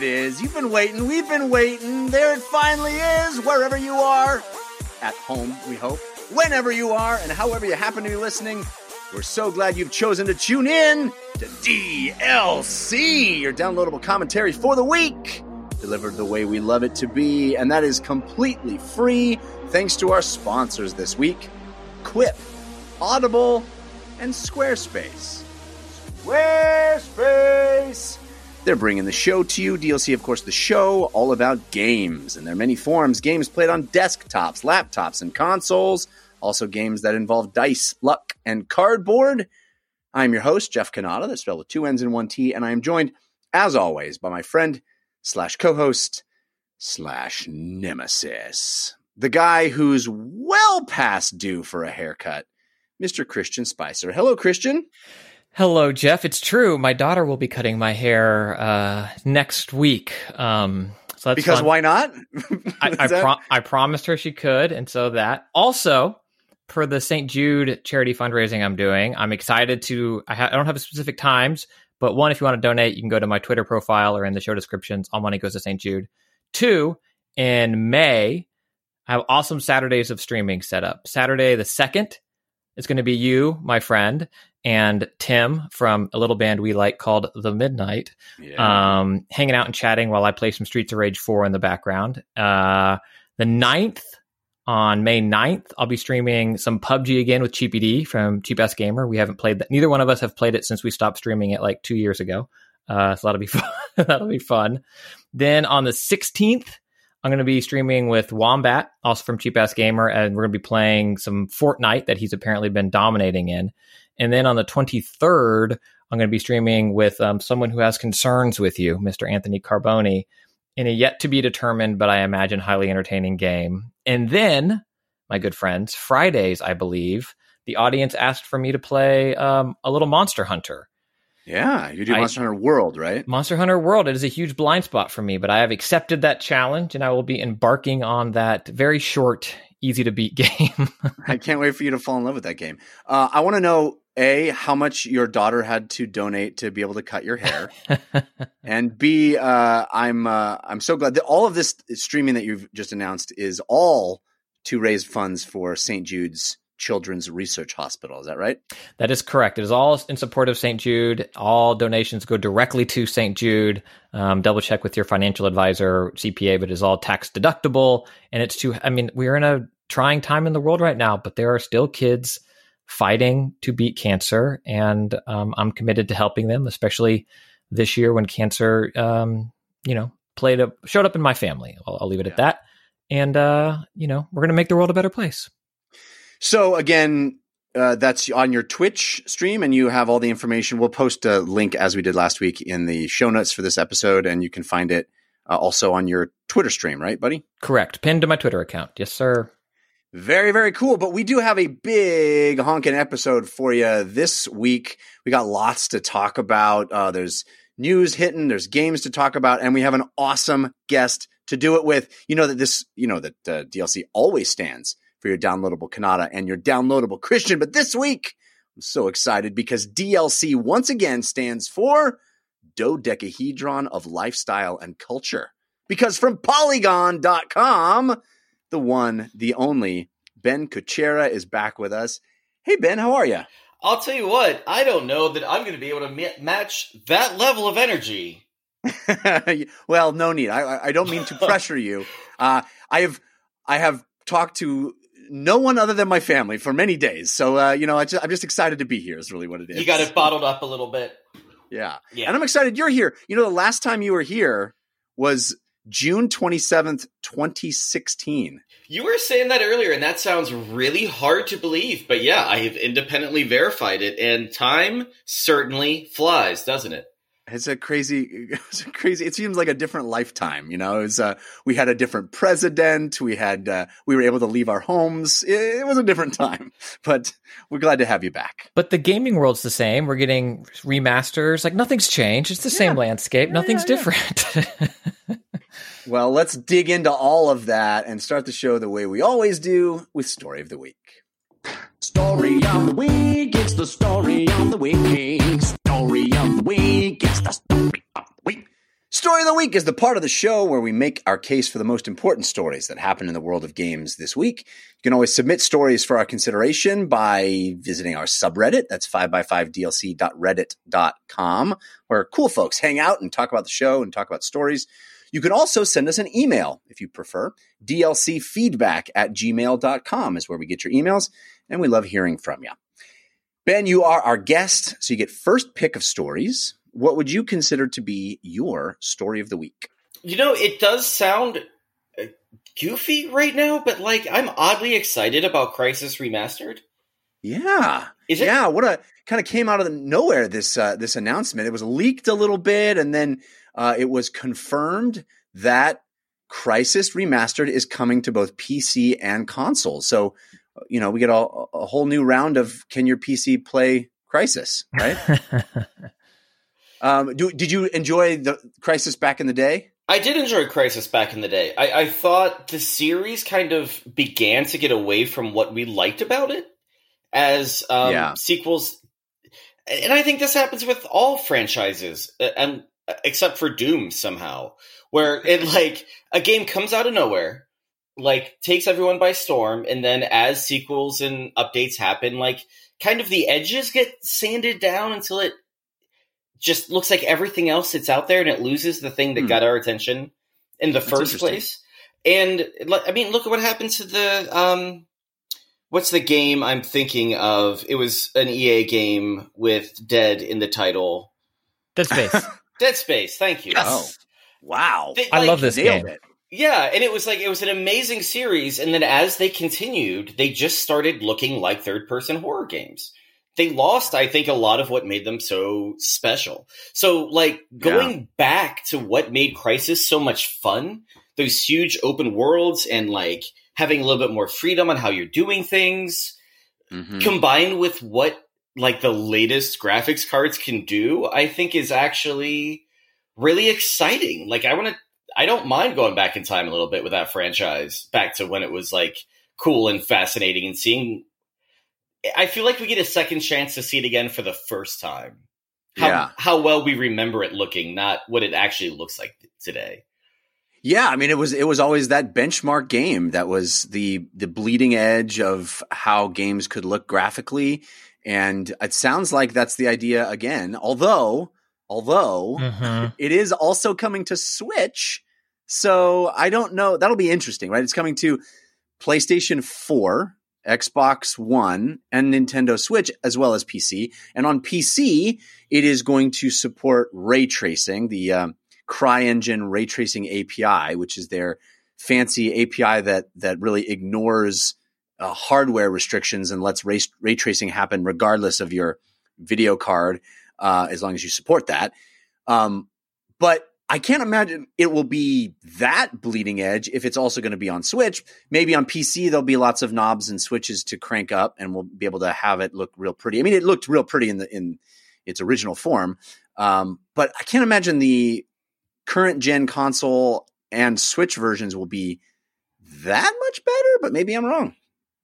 it is. You've been waiting. We've been waiting. There it finally is. Wherever you are. At home, we hope. Whenever you are and however you happen to be listening. We're so glad you've chosen to tune in to DLC, your downloadable commentary for the week. Delivered the way we love it to be. And that is completely free thanks to our sponsors this week. Quip, Audible, and Squarespace. Squarespace! They're bringing the show to you. DLC, of course, the show, all about games. And there are many forms. Games played on desktops, laptops, and consoles. Also games that involve dice, luck, and cardboard. I'm your host, Jeff Cannata. That's spelled with 2 N's and 1 T. And I am joined, as always, by my friend / co-host / nemesis. The guy who's well past due for a haircut, Mr. Christian Spicer. Hello, Christian. Hello, Jeff. It's true. My daughter will be cutting my hair next week. So that's because fun. Why not? I promised her she could, and so that. Also, for the St. Jude charity fundraising I'm doing, I'm excited to... I don't have specific times, but one, if you want to donate, you can go to my Twitter profile or in the show descriptions. All money goes to St. Jude. 2, in May, I have awesome Saturdays of streaming set up. Saturday the 2nd is going to be you, my friend, and Tim from a little band we like called The Midnight, hanging out and chatting while I play some Streets of Rage 4 in the background. The 9th, on May 9th, I'll be streaming some PUBG again with Cheapy D from Cheap Ass Gamer. We haven't played that. Neither one of us have played it since we stopped streaming it like 2 years ago. So that'll be fun. That'll be fun. Then on the 16th, I'm going to be streaming with Wombat, also from Cheap Ass Gamer, and we're going to be playing some Fortnite that he's apparently been dominating in. And then on the 23rd, I'm going to be streaming with someone who has concerns with you, Mr. Anthony Carboni, in a yet-to-be-determined, but I imagine highly entertaining game. And then, my good friends, Fridays, I believe, the audience asked for me to play a little Monster Hunter. Yeah, you do Monster Hunter World, right? Monster Hunter World. It is a huge blind spot for me, but I have accepted that challenge, and I will be embarking on that very short, easy-to-beat game. I can't wait for you to fall in love with that game. I want to know, A, how much your daughter had to donate to be able to cut your hair, and B, I'm so glad that all of this streaming that you've just announced is all to raise funds for St. Jude's Children's Research Hospital. Is that right? That is correct. It is all in support of St. Jude. All donations go directly to St. Jude. Double check with your financial advisor, CPA, but it is all tax deductible. And it's we're in a trying time in the world right now, but there are still kids fighting to beat cancer. And I'm committed to helping them, especially this year when cancer, showed up in my family. I'll leave it at that. And, we're going to make the world a better place. So again, that's on your Twitch stream, and you have all the information. We'll post a link, as we did last week, in the show notes for this episode, and you can find it also on your Twitter stream, right, buddy? Correct. Pinned to my Twitter account. Yes, sir. Very, very cool. But we do have a big honking episode for you this week. We got lots to talk about. There's news hitting, there's games to talk about, and we have an awesome guest to do it with. That DLC always stands for your downloadable Cannata and your downloadable Christian. But this week, I'm so excited because DLC once again stands for Dodecahedron of Lifestyle and Culture. Because from Polygon.com, the one, the only, Ben Kuchera is back with us. Hey, Ben, how are you? I'll tell you what, I don't know that I'm going to be able to match that level of energy. Well, no need. I don't mean to pressure you. I have talked to no one other than my family for many days. So, I'm just excited to be here is really what it is. You got it bottled up a little bit. Yeah. And I'm excited you're here. The last time you were here was June 27th, 2016. You were saying that earlier, and that sounds really hard to believe. But yeah, I have independently verified it, and time certainly flies, doesn't it? It's crazy. It seems like a different lifetime. We had a different president. We were able to leave our homes. It was a different time, but we're glad to have you back. But the gaming world's the same. We're getting remasters. Like nothing's changed. It's the same landscape. Nothing's different. Well, let's dig into all of that and start the show the way we always do with Story of the Week. Story of the week, it's the story of the week. Story of the week, it's the story of the week. Story of the Week is the part of the show where we make our case for the most important stories that happen in the world of games this week. You can always submit stories for our consideration by visiting our subreddit. That's 5x5dlc.reddit.com, where cool folks hang out and talk about the show and talk about stories. You can also send us an email if you prefer. dlcfeedback@gmail.com is where we get your emails, and we love hearing from you. Ben, you are our guest, so you get first pick of stories. What would you consider to be your story of the week? You know, it does sound goofy right now, but like I'm oddly excited about Crysis Remastered. Yeah. Is it? Yeah, what a kind of came out of nowhere, this announcement. It was leaked a little bit, and then it was confirmed that Crysis Remastered is coming to both PC and console. So, we get a whole new round of can your PC play Crysis, right? Did you enjoy the Crysis back in the day? I did enjoy Crysis back in the day. I thought the series kind of began to get away from what we liked about it as sequels. And I think this happens with all franchises, and except for Doom somehow, where it like a game comes out of nowhere, like takes everyone by storm, and then as sequels and updates happen, like kind of the edges get sanded down until it just looks like everything else that's out there, and it loses the thing that got our attention in the first place. And I mean, look at what happened to the what's the game I'm thinking of? It was an EA game with Dead in the title. Dead Space. Dead Space. Thank you. Yes. Oh, wow! I love this game. Yeah, and it was an amazing series. And then as they continued, they just started looking like third-person horror games. They lost, I think, a lot of what made them so special. So, like, going back to what made Crysis so much fun, those huge open worlds and, like, having a little bit more freedom on how you're doing things, combined with what, like, the latest graphics cards can do, I think is actually really exciting. Like, I don't mind going back in time a little bit with that franchise, back to when it was, like, cool and fascinating and seeing... I feel like we get a second chance to see it again for the first time. How well we remember it looking, not what it actually looks like today. Yeah, I mean, it was always that benchmark game that was the bleeding edge of how games could look graphically, and it sounds like that's the idea again. Although it is also coming to Switch, so I don't know. That'll be interesting, right? It's coming to PlayStation 4. Xbox One and Nintendo Switch, as well as PC. And on PC, it is going to support ray tracing, the CryEngine ray tracing API, which is their fancy API that really ignores hardware restrictions and lets ray tracing happen regardless of your video card, as long as you support that. But I can't imagine it will be that bleeding edge if it's also going to be on Switch. Maybe on PC, there'll be lots of knobs and switches to crank up, and we'll be able to have it look real pretty. I mean, it looked real pretty in its original form. But I can't imagine the current gen console and Switch versions will be that much better, but maybe I'm wrong.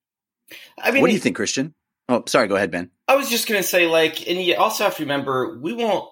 I mean, what do you think, Christian? Oh, sorry. Go ahead, Ben. I was just going to say, like, and you also have to remember, we won't,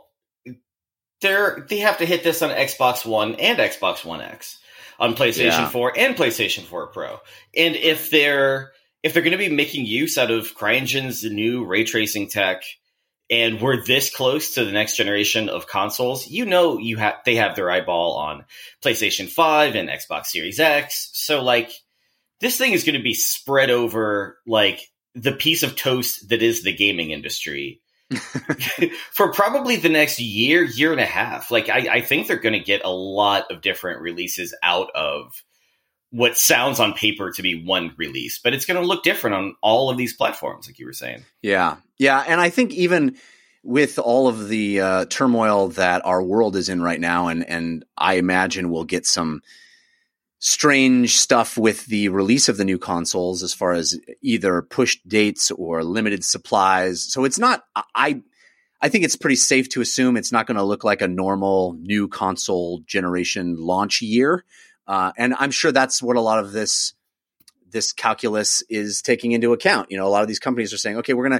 they have to hit this on Xbox One and Xbox One X, on PlayStation 4 and PlayStation 4 Pro. And if they're going to be making use out of CryEngine's new ray tracing tech, and we're this close to the next generation of consoles, they have their eyeball on PlayStation 5 and Xbox Series X. So, like, this thing is going to be spread over, like, the piece of toast that is the gaming industry for probably the next year and a half. Like, I think they're going to get a lot of different releases out of what sounds on paper to be one release, but it's going to look different on all of these platforms, like you were saying. Yeah. And I think even with all of the turmoil that our world is in right now, and I imagine we'll get some strange stuff with the release of the new consoles as far as either pushed dates or limited supplies. So it's not, I think it's pretty safe to assume it's not going to look like a normal new console generation launch year. And I'm sure that's what a lot of this calculus is taking into account. You know, a lot of these companies are saying, okay, we're going to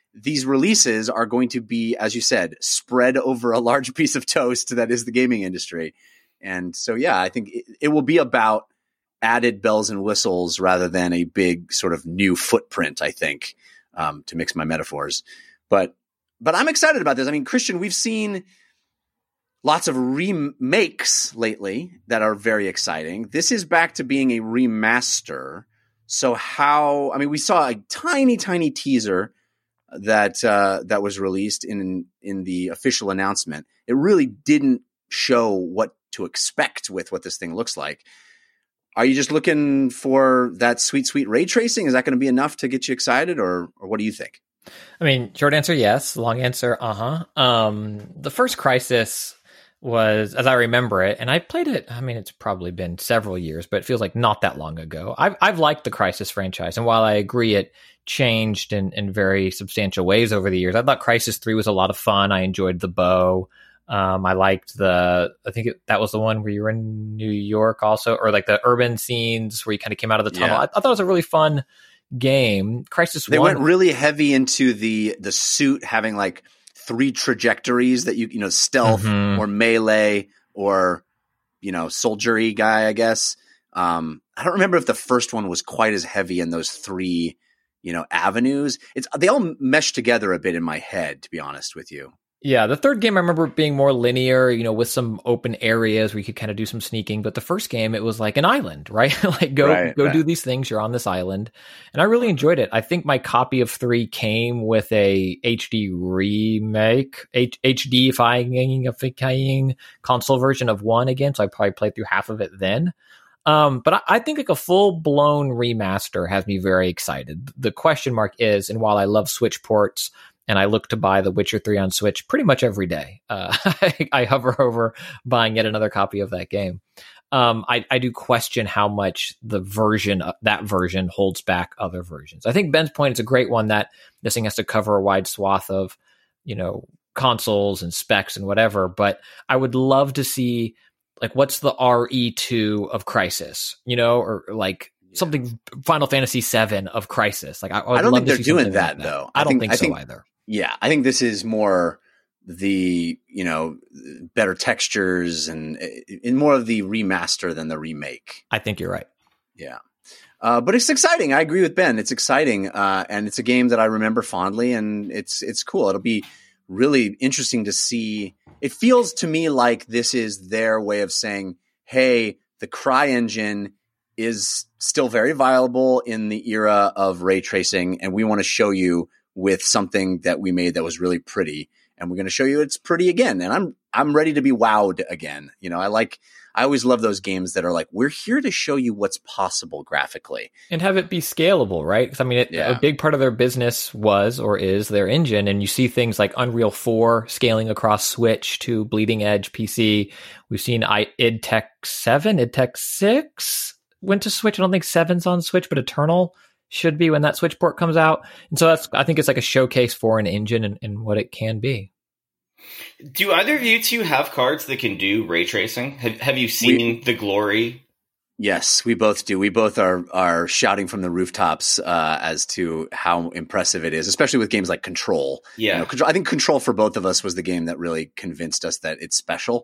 these releases are going to be, as you said, spread over a large piece of toast that is the gaming industry. And so, yeah, I think it will be about added bells and whistles rather than a big sort of new footprint, I think, to mix my metaphors. But I'm excited about this. I mean, Christian, we've seen lots of remakes lately that are very exciting. This is back to being a remaster. So we saw a tiny, tiny teaser that was released in the official announcement. It really didn't show what to expect with what this thing looks like. Are you just looking for that sweet, sweet ray tracing? Is that going to be enough to get you excited, or what do you think? I mean, short answer, yes. Long answer, the first Crysis was, as I remember it, and I played it, I mean, it's probably been several years, but it feels like not that long ago. I've liked the Crysis franchise, and while I agree it changed in very substantial ways over the years, I thought Crysis 3 was a lot of fun. I enjoyed the bow. I liked that was the one where you were in New York also, or like the urban scenes where you kind of came out of the tunnel. Yeah. I thought it was a really fun game. Crysis 1. They went really heavy into the suit having like 3 trajectories that you stealth or melee or, soldiery guy, I guess. I don't remember if the first one was quite as heavy in those 3, avenues. They all mesh together a bit in my head, to be honest with you. Yeah, the third game I remember being more linear, with some open areas where you could kind of do some sneaking. But the first game, it was like an island, right? Like go do these things. You're on this island, and I really enjoyed it. I think my copy of 3 came with a HD remake, HDifying console version of 1 again. So I probably played through half of it then. But I think like a full blown remaster has me very excited. The question mark is, and while I love Switch ports, and I look to buy The Witcher 3 on Switch pretty much every day, I hover over buying yet another copy of that game. I do question how much that version holds back other versions. I think Ben's point is a great one, that this thing has to cover a wide swath of, consoles and specs and whatever. But I would love to see, like, what's the RE2 of Crysis, or like something Final Fantasy VII of Crysis. Like, I don't think they're doing that though. I don't think so either. Yeah, I think this is more the better textures and more of the remaster than the remake. I think you're right. Yeah, but it's exciting. I agree with Ben. It's exciting, and it's a game that I remember fondly, and it's cool. It'll be really interesting to see. It feels to me like this is their way of saying, "Hey, the CryEngine is still very viable in the era of ray tracing, and we want to show you with something that we made that was really pretty, and we're going to show you it's pretty again." And I'm ready to be wowed again. I always love those games that are like, we're here to show you what's possible graphically and have it be scalable, right? Because I mean, a big part of their business was or is their engine, and you see things like Unreal 4 scaling across Switch to bleeding edge PC. We've seen id Tech 7, id Tech 6 went to Switch. I don't think 7's on Switch, but Eternal should be when that Switch port comes out. And so I think it's like a showcase for an engine and what it can be. Do either of you two have cards that can do ray tracing? Have you seen the glory? Yes, we both do. We both are shouting from the rooftops as to how impressive it is, especially with games like Control. Yeah. I think Control for both of us was the game that really convinced us that it's special.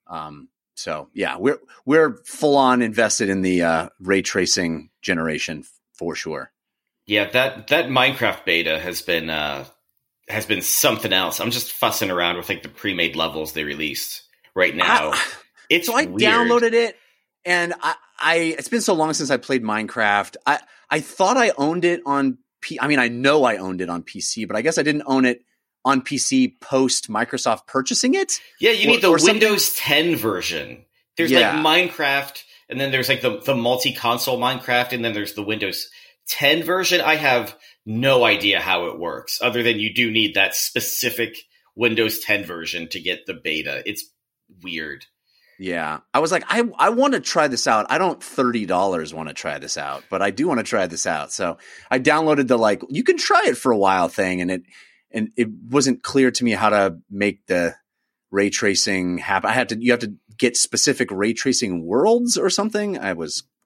So yeah, we're full on invested in the ray tracing generation for sure. Yeah, that Minecraft beta has been something else. I'm just fussing around with like the pre-made levels they released right now. I downloaded it, and I it's been so long since I played Minecraft. I thought I owned it on I know I owned it on PC, but I guess I didn't own it on PC post Microsoft purchasing it. Yeah, you need the Windows 10 version. There's like Minecraft, and then there's like the multi-console Minecraft, and then there's the Windows 10 version. I have no idea how it works, other than you do need that specific Windows 10 version to get the beta. It's weird. Yeah. I was like, I want to try this out. I don't $30 want to try this out, but I do want to try this out. So I downloaded the you can try it for a while thing, and it wasn't clear to me how to make the ray tracing happen. You have to get specific ray tracing worlds or something. I was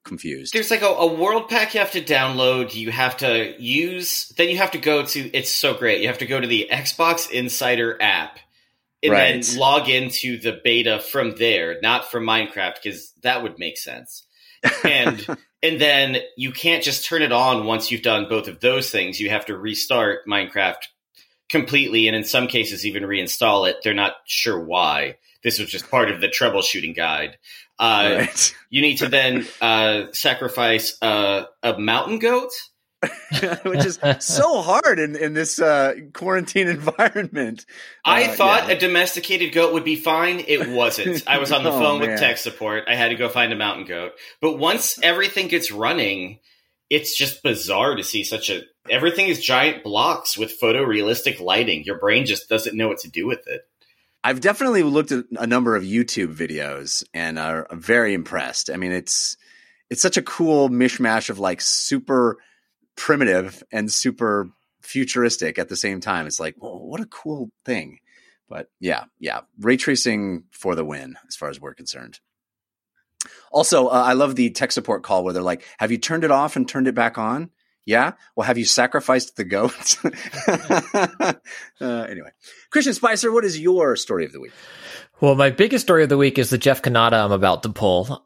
confused. There's like a world pack you have to download. You have to use. Then you have to go to. It's so great. You have to go to the Xbox Insider app and then log into the beta from there, not from Minecraft, because that would make sense. And and then you can't just turn it on once you've done both of those things. You have to restart Minecraft completely, and in some cases even reinstall it. They're not sure why. This was just part of the troubleshooting guide. You need to then sacrifice a mountain goat. Which is so hard in this quarantine environment. I thought a domesticated goat would be fine. It wasn't. I was on the phone with tech support. I had to go find a mountain goat. But once everything gets running, it's just bizarre to see everything is giant blocks with photorealistic lighting. Your brain just doesn't know what to do with it. I've definitely looked at a number of YouTube videos and are very impressed. I mean, it's such a cool mishmash of like super primitive and super futuristic at the same time. It's like, whoa, what a cool thing. But yeah, ray tracing for the win as far as we're concerned. Also, I love the tech support call where they're like, have you turned it off and turned it back on? Yeah. Well, have you sacrificed the goats? Anyway, Christian Spicer, what is your story of the week? Well, my biggest story of the week is the Jeff Kanata I'm about to pull.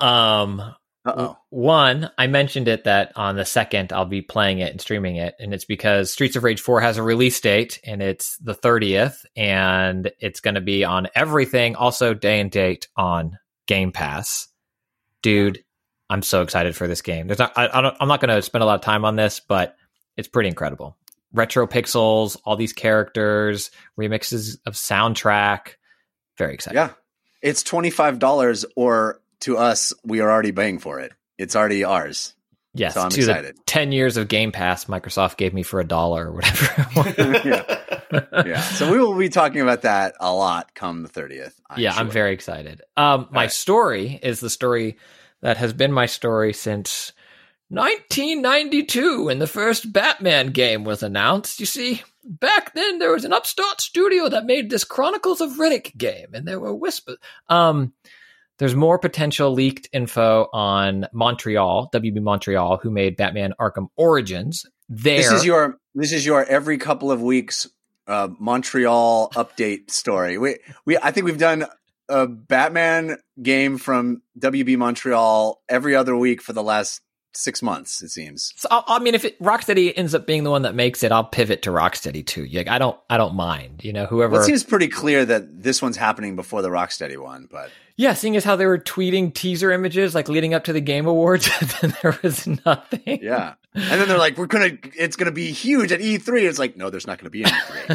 One, I mentioned it that on the 2nd I'll be playing it and streaming it, and it's because Streets of Rage 4 has a release date, and it's the 30th, and it's going to be on everything, also day and date on Game Pass. Dude, I'm so excited for this game. I'm not going to spend a lot of time on this, but it's pretty incredible. Retro pixels, all these characters, remixes of soundtrack. Very excited. Yeah. It's $25, or to us, we are already paying for it. It's already ours. Yes. So I'm excited. The 10 years of Game Pass Microsoft gave me for $1 or whatever. Yeah. So we will be talking about that a lot come the 30th. I'm very excited. My story is the story that has been my story since 1992 when the first Batman game was announced. You see, back then there was an upstart studio that made this Chronicles of Riddick game, and there were whispers. There's more potential leaked info on Montreal, WB Montreal, who made Batman Arkham Origins. This is your every couple of weeks Montreal update story. I think we've done a Batman game from WB Montreal every other week for the last 6 months, it seems. So, I mean, if Rocksteady ends up being the one that makes it, I'll pivot to Rocksteady too. Like, I don't mind. You know, whoever. Well, it seems pretty clear that this one's happening before the Rocksteady one, but yeah, seeing as how they were tweeting teaser images like leading up to the Game Awards, then there was nothing. Yeah, and then they're like, it's gonna be huge at E3. It's like, no, there's not gonna be an E3.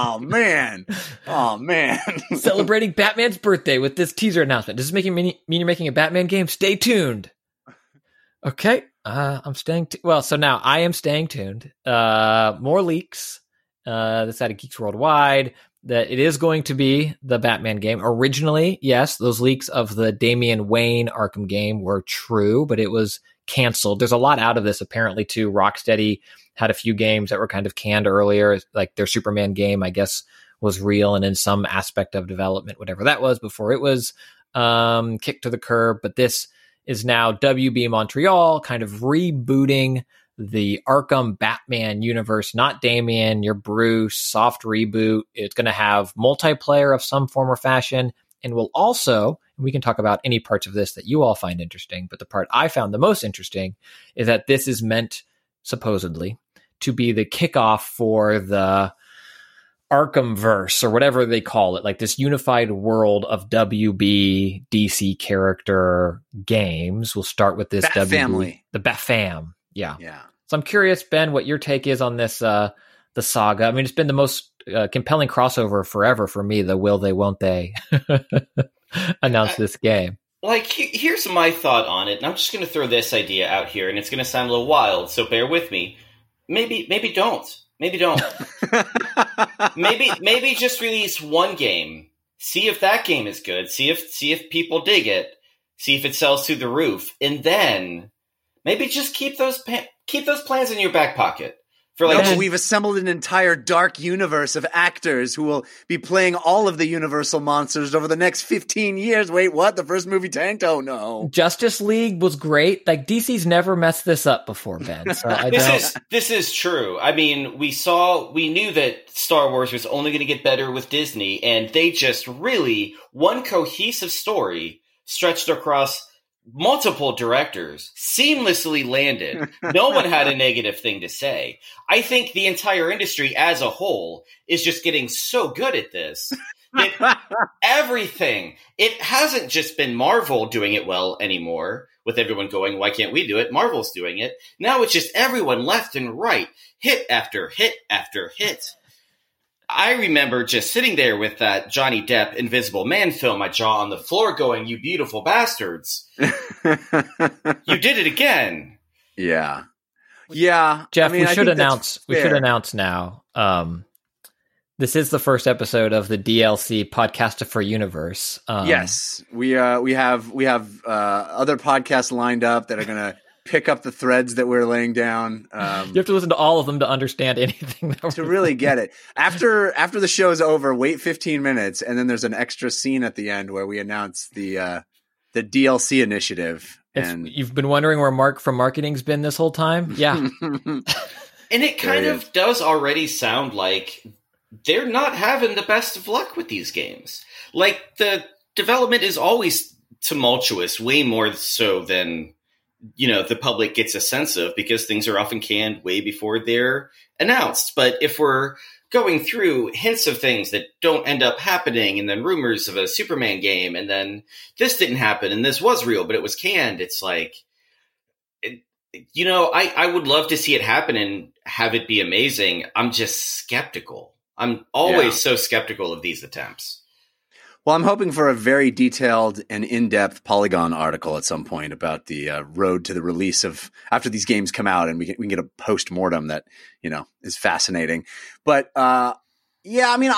Oh man, celebrating Batman's birthday with this teaser announcement. Does this mean you're making a Batman game? Stay tuned. Okay, I'm staying. So now I am staying tuned. More leaks. This out of Geeks Worldwide that it is going to be the Batman game. Originally, yes, those leaks of the Damian Wayne Arkham game were true, but it was canceled. There's a lot out of this apparently too. Rocksteady had a few games that were kind of canned earlier, like their Superman game, I guess, was real and in some aspect of development, whatever that was, before it was kicked to the curb. But this is now WB Montreal kind of rebooting the Arkham Batman universe. Not Damian, you're Bruce, soft reboot. It's going to have multiplayer of some form or fashion, and will also, and we can talk about any parts of this that you all find interesting, but the part I found the most interesting is that this is meant, supposedly, to be the kickoff for the Arkhamverse, or whatever they call it, like this unified world of WB DC character games. We'll start with this Bat family, the Bat Fam. Yeah. Yeah. So I'm curious, Ben, what your take is on this, the saga. I mean, it's been the most compelling crossover forever for me. The will they, won't they announce this game? Like, here's my thought on it. And I'm just going to throw this idea out here, and it's going to sound a little wild, so bear with me. Maybe don't. Maybe don't. maybe just release one game. See if that game is good. See if people dig it. See if it sells through the roof, and then maybe just keep those plans in your back pocket. For like, but we've assembled an entire dark universe of actors who will be playing all of the Universal monsters over the next 15 years. Wait, what? The first movie tanked? Oh, no. Justice League was great. Like, DC's never messed this up before, Ben. So This is true. I mean, we knew that Star Wars was only going to get better with Disney, and they just really, one cohesive story stretched across multiple directors, seamlessly landed. No one had a negative thing to say. I think the entire industry as a whole is just getting so good at this that everything, it hasn't just been Marvel doing it well anymore with everyone going, why can't we do it? Marvel's doing it. Now it's just everyone left and right, hit after hit after hit. I remember just sitting there with that Johnny Depp Invisible Man film, my jaw on the floor going, you beautiful bastards. You did it again. Yeah. Yeah. Jeff, I mean, we should announce now. This is the first episode of the DLC Podcaster for Universe. Yes. We have other podcasts lined up that are going to pick up the threads that we're laying down. You have to listen to all of them to understand anything. To really get it. After the show's over, wait 15 minutes, and then there's an extra scene at the end where we announce the DLC initiative. And you've been wondering where Mark from marketing's been this whole time? Yeah. And it kind of does already sound like they're not having the best of luck with these games. Like, the development is always tumultuous, way more so than the public gets a sense of, because things are often canned way before they're announced. But if we're going through hints of things that don't end up happening, and then rumors of a Superman game, and then this didn't happen, and this was real, but it was canned, it's like, I would love to see it happen and have it be amazing. I'm just skeptical. I'm always so skeptical of these attempts. Well, I'm hoping for a very detailed and in-depth Polygon article at some point about the road to the release of after these games come out, and we can get a post-mortem that is fascinating. But I mean,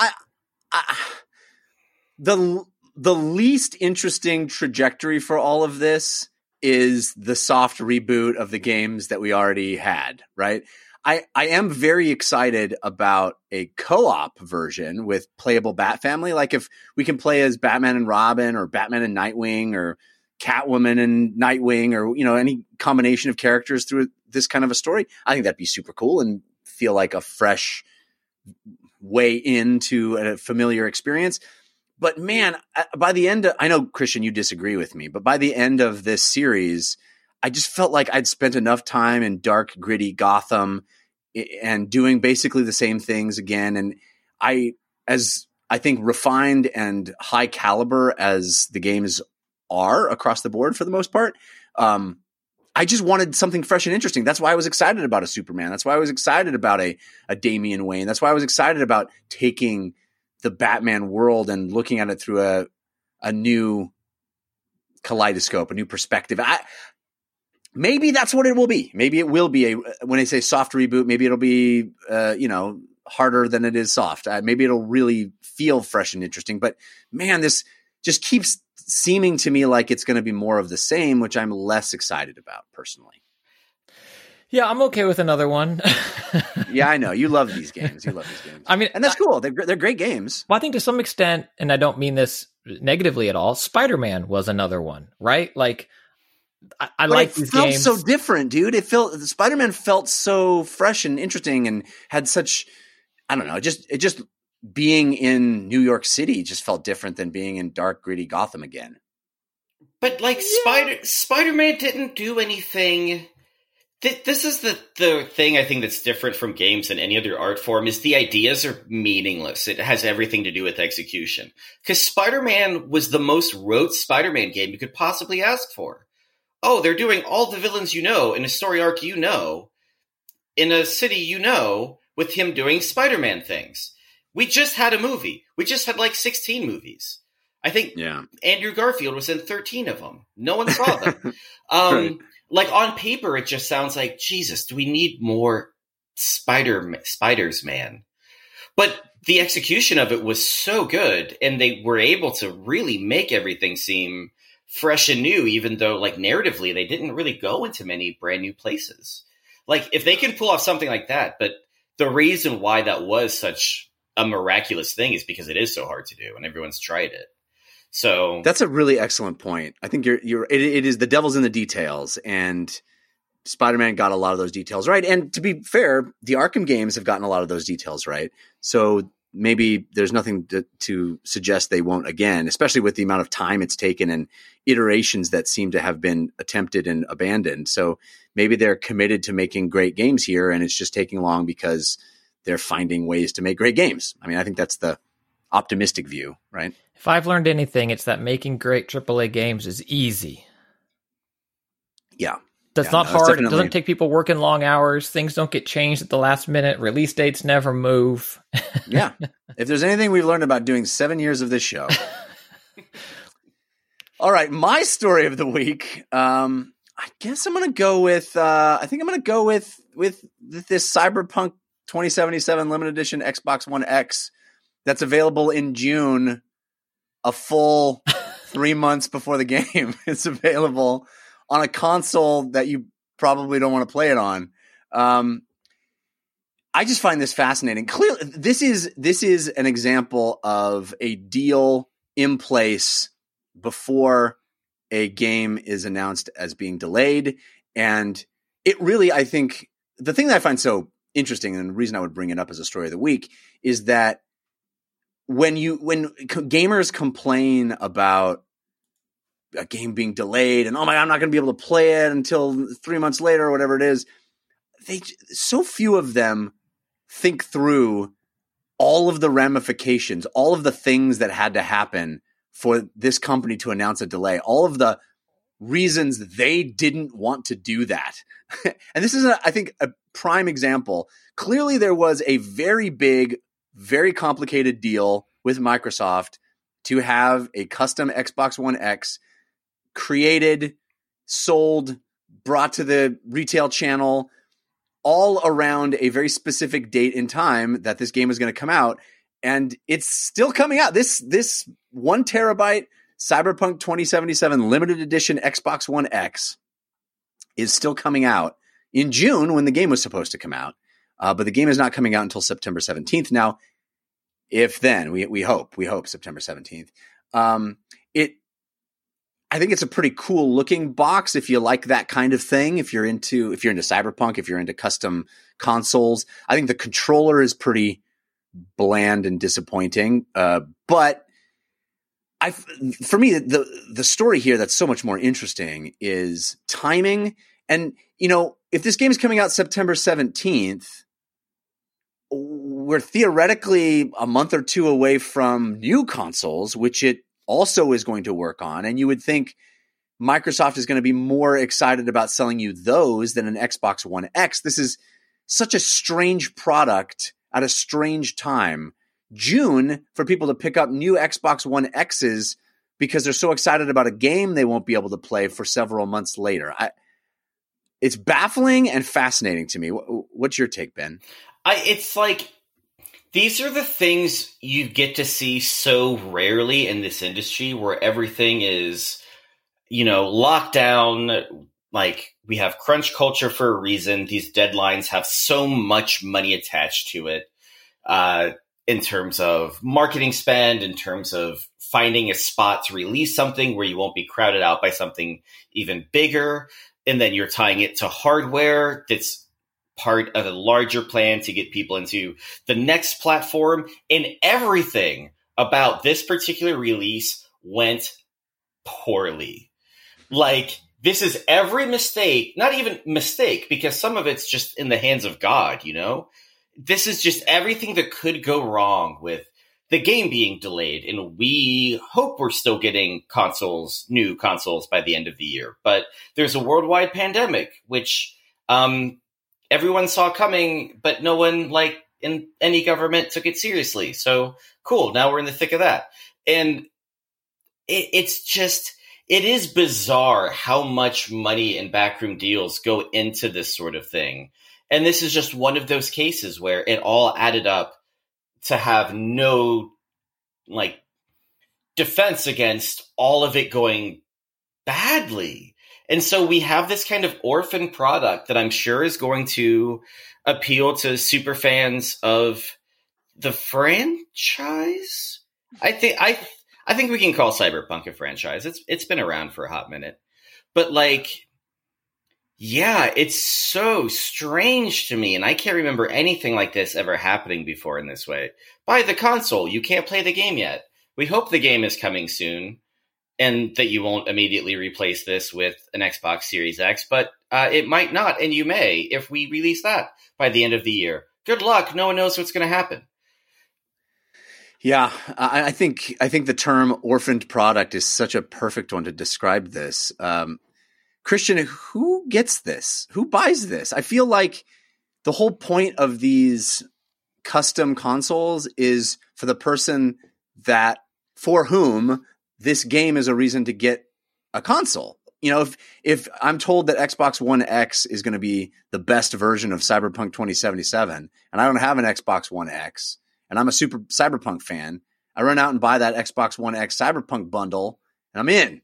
the least interesting trajectory for all of this is the soft reboot of the games that we already had, right? I am very excited about a co-op version with playable Bat Family. Like, if we can play as Batman and Robin, or Batman and Nightwing, or Catwoman and Nightwing, or, any combination of characters through this kind of a story, I think that'd be super cool and feel like a fresh way into a familiar experience. But man, by the end I know, Christian, you disagree with me, but by the end of this series, I just felt like I'd spent enough time in dark, gritty Gotham and doing basically the same things again. And as I think refined and high caliber as the games are across the board for the most part, I just wanted something fresh and interesting. That's why I was excited about a Superman. That's why I was excited about a Damian Wayne. That's why I was excited about taking the Batman world and looking at it through a new kaleidoscope, a new perspective. Maybe that's what it will be. Maybe it will be when I say soft reboot, maybe it'll be, harder than it is soft. Maybe it'll really feel fresh and interesting, but man, this just keeps seeming to me like it's going to be more of the same, which I'm less excited about personally. Yeah, I'm okay with another one. Yeah, I know. You love these games. I mean, and that's cool. They're great games. Well, I think to some extent, and I don't mean this negatively at all, Spider-Man was another one, right? Like, I like these games. It felt so different, dude. Spider-Man felt so fresh and interesting, and had such, I don't know, just being in New York City just felt different than being in dark, gritty Gotham again. But like, Spider-Man didn't do anything. This is the thing I think that's different from games than any other art form, is the ideas are meaningless. It has everything to do with execution. Because Spider-Man was the most rote Spider-Man game you could possibly ask for. Oh, they're doing all the villains in a story arc in a city with him doing Spider-Man things. We just had a movie. We just had like 16 movies. I think Andrew Garfield was in 13 of them. No one saw them. Right. Like, on paper, it just sounds like, Jesus, do we need more Spiders, man? But the execution of it was so good, and they were able to really make everything seem fresh and new, even though, like, narratively, they didn't really go into many brand new places. Like, if they can pull off something like that, but the reason why that was such a miraculous thing is because it is so hard to do and everyone's tried it. So that's a really excellent point. I think it is the devil's in the details, and Spider-Man got a lot of those details right. And to be fair, the Arkham games have gotten a lot of those details right. So maybe there's nothing to suggest they won't again, especially with the amount of time it's taken and iterations that seem to have been attempted and abandoned. So maybe they're committed to making great games here, and it's just taking long because they're finding ways to make great games. I mean, I think that's the optimistic view, right? If I've learned anything, it's that making great AAA games is easy. Yeah. That's not hard. It doesn't take people working long hours. Things don't get changed at the last minute. Release dates never move. Yeah. If there's anything we've learned about doing 7 years of this show. All right. My story of the week. I guess I'm going to go with, this Cyberpunk 2077 limited edition Xbox One X that's available in June, a full 3 months before the game is available on a console that you probably don't want to play it on. I just find this fascinating. Clearly, this is an example of a deal in place before a game is announced as being delayed. And it really, I think, the thing that I find so interesting, and the reason I would bring it up as a story of the week, is that when gamers complain about a game being delayed and, oh my God, I'm not going to be able to play it until 3 months later or whatever it is, so few of them think through all of the ramifications, all of the things that had to happen for this company to announce a delay, all of the reasons they didn't want to do that. And this is, I think, a prime example. Clearly, there was a very big, very complicated deal with Microsoft to have a custom Xbox One X created, sold, brought to the retail channel, all around a very specific date in time that this game is going to come out. And it's still coming out. This 1 terabyte Cyberpunk 2077 limited edition Xbox One X is still coming out in June when the game was supposed to come out. But the game is not coming out until September 17th. Now, if then, we hope September 17th. I think it's a pretty cool looking box if you like that kind of thing. If you're into Cyberpunk, if you're into custom consoles, I think the controller is pretty bland and disappointing. But for me, the story here that's so much more interesting is timing. And, if this game is coming out September 17th, we're theoretically a month or two away from new consoles, which it also is going to work on. And you would think Microsoft is going to be more excited about selling you those than an Xbox One X. This is such a strange product at a strange time. June for people to pick up new Xbox One X's because they're so excited about a game they won't be able to play for several months later. It's baffling and fascinating to me. What's your take, Ben? It's like, these are the things you get to see so rarely in this industry where everything is, locked down. Like, we have crunch culture for a reason. These deadlines have so much money attached to it, in terms of marketing spend, in terms of finding a spot to release something where you won't be crowded out by something even bigger. And then you're tying it to hardware that's part of a larger plan to get people into the next platform. And everything about this particular release went poorly. Like, this is every mistake, not even mistake, because some of it's just in the hands of God, This is just everything that could go wrong with the game being delayed. And we hope we're still getting new consoles by the end of the year. But there's a worldwide pandemic, which everyone saw coming, but no one in any government took it seriously. So cool. Now we're in the thick of that. And it is bizarre how much money and backroom deals go into this sort of thing. And this is just one of those cases where it all added up to have no defense against all of it going badly. And so we have this kind of orphan product that I'm sure is going to appeal to super fans of the franchise. I think we can call Cyberpunk a franchise. It's been around for a hot minute. But like, yeah, it's so strange to me, and I can't remember anything like this ever happening before in this way. Buy the console, you can't play the game yet. We hope the game is coming soon, and that you won't immediately replace this with an Xbox Series X, but it might not, and you may if we release that by the end of the year. Good luck, no one knows what's going to happen. Yeah, I think the term orphaned product is such a perfect one to describe this. Christian, who gets this? Who buys this? I feel like the whole point of these custom consoles is for the person for whom this game is a reason to get a console. You know, if I'm told that Xbox One X is going to be the best version of Cyberpunk 2077, and I don't have an Xbox One X, and I'm a super Cyberpunk fan, I run out and buy that Xbox One X Cyberpunk bundle, and I'm in.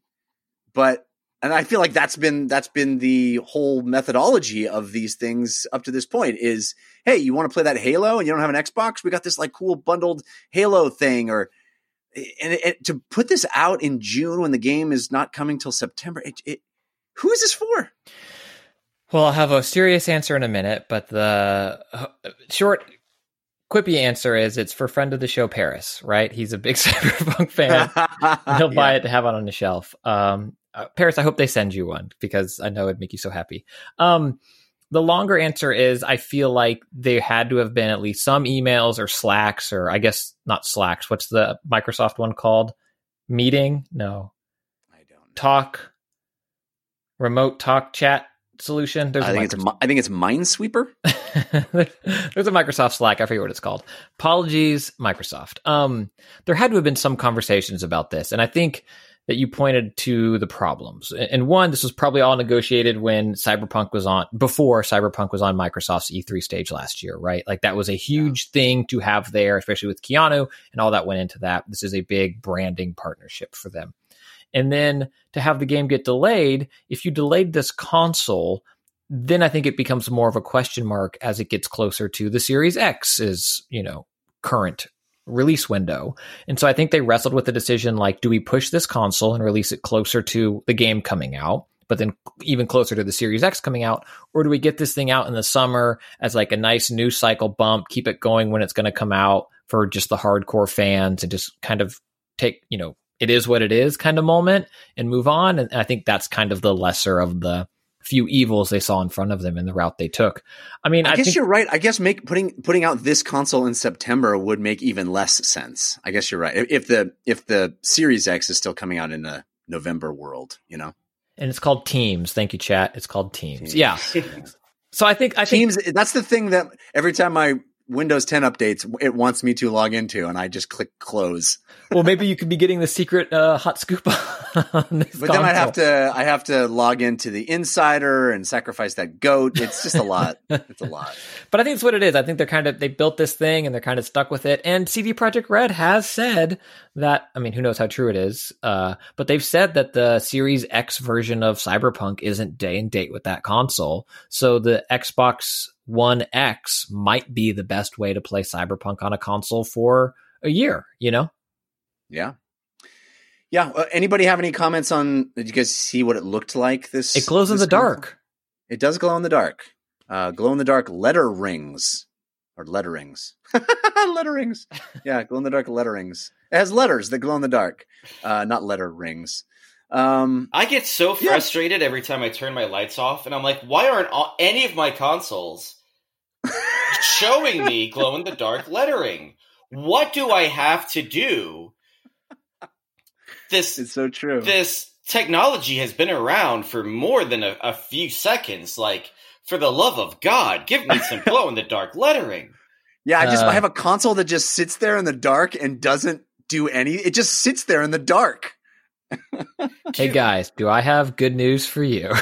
And I feel like that's been the whole methodology of these things up to this point is, hey, you want to play that Halo and you don't have an Xbox? We got this like cool bundled Halo thing, and to put this out in June when the game is not coming till September. Who is this for? Well, I'll have a serious answer in a minute, but the short, quippy answer is it's for friend of the show, Paris, right? He's a big Cyberpunk fan. He'll buy it to have it on the shelf. Paris, I hope they send you one because I know it'd make you so happy. The longer answer is I feel like there had to have been at least some emails or Slacks, or I guess not Slacks. What's the Microsoft one called? Meeting? No. I don't know. Remote talk chat solution. I think it's Minesweeper. There's a Microsoft Slack. I forget what it's called. Apologies, Microsoft. There had to have been some conversations about this, and I think that you pointed to the problems. And one, this was probably all negotiated when before Cyberpunk was on Microsoft's E3 stage last year, right? Like that was a huge thing to have there, especially with Keanu and all that went into that. This is a big branding partnership for them. And then to have the game get delayed, if you delayed this console, then I think it becomes more of a question mark as it gets closer to the Series X's, current release window. And so I think they wrestled with the decision, like, do we push this console and release it closer to the game coming out, but then even closer to the Series X coming out? Or do we get this thing out in the summer as like a nice news cycle bump, keep it going when it's going to come out for just the hardcore fans and just kind of take, it is what it is kind of moment and move on? And I think that's kind of the lesser of the few evils they saw in front of them in the route they took. I mean, I guess you're right. I guess putting out this console in September would make even less sense. I guess you're right. If the Series X is still coming out in a November world, And it's called Teams. Thank you, chat. It's called Teams. Yeah. So I think Teams. That's the thing that every time my Windows 10 updates, it wants me to log into, and I just click close. Well, maybe you could be getting the secret hot scoop on this But then I have to log into the Insider and sacrifice that goat. It's just a lot. It's a lot. But I think it's what it is. I think they built this thing and they're kind of stuck with it. And CD Projekt Red has said that, I mean, who knows how true it is, but they've said that the Series X version of Cyberpunk isn't day and date with that console. So the Xbox One X might be the best way to play Cyberpunk on a console for a year, Yeah. Yeah. Anybody have any comments on, did you guys see what it looked like? It glows in the dark. It does glow in the dark. Glow in the dark letter rings or letterings. Letterings. Yeah. Glow in the dark letterings. It has letters that glow in the dark. Not letter rings. I get so frustrated every time I turn my lights off, and I'm like, why aren't any of my consoles showing me glow in the dark lettering? What do I have to do? It's so true. This technology has been around for more than a few seconds. Like, for the love of God, give me some glow in the dark lettering. Yeah, I have a console that just sits there in the dark and doesn't do it just sits there in the dark. Hey guys, do I have good news for you?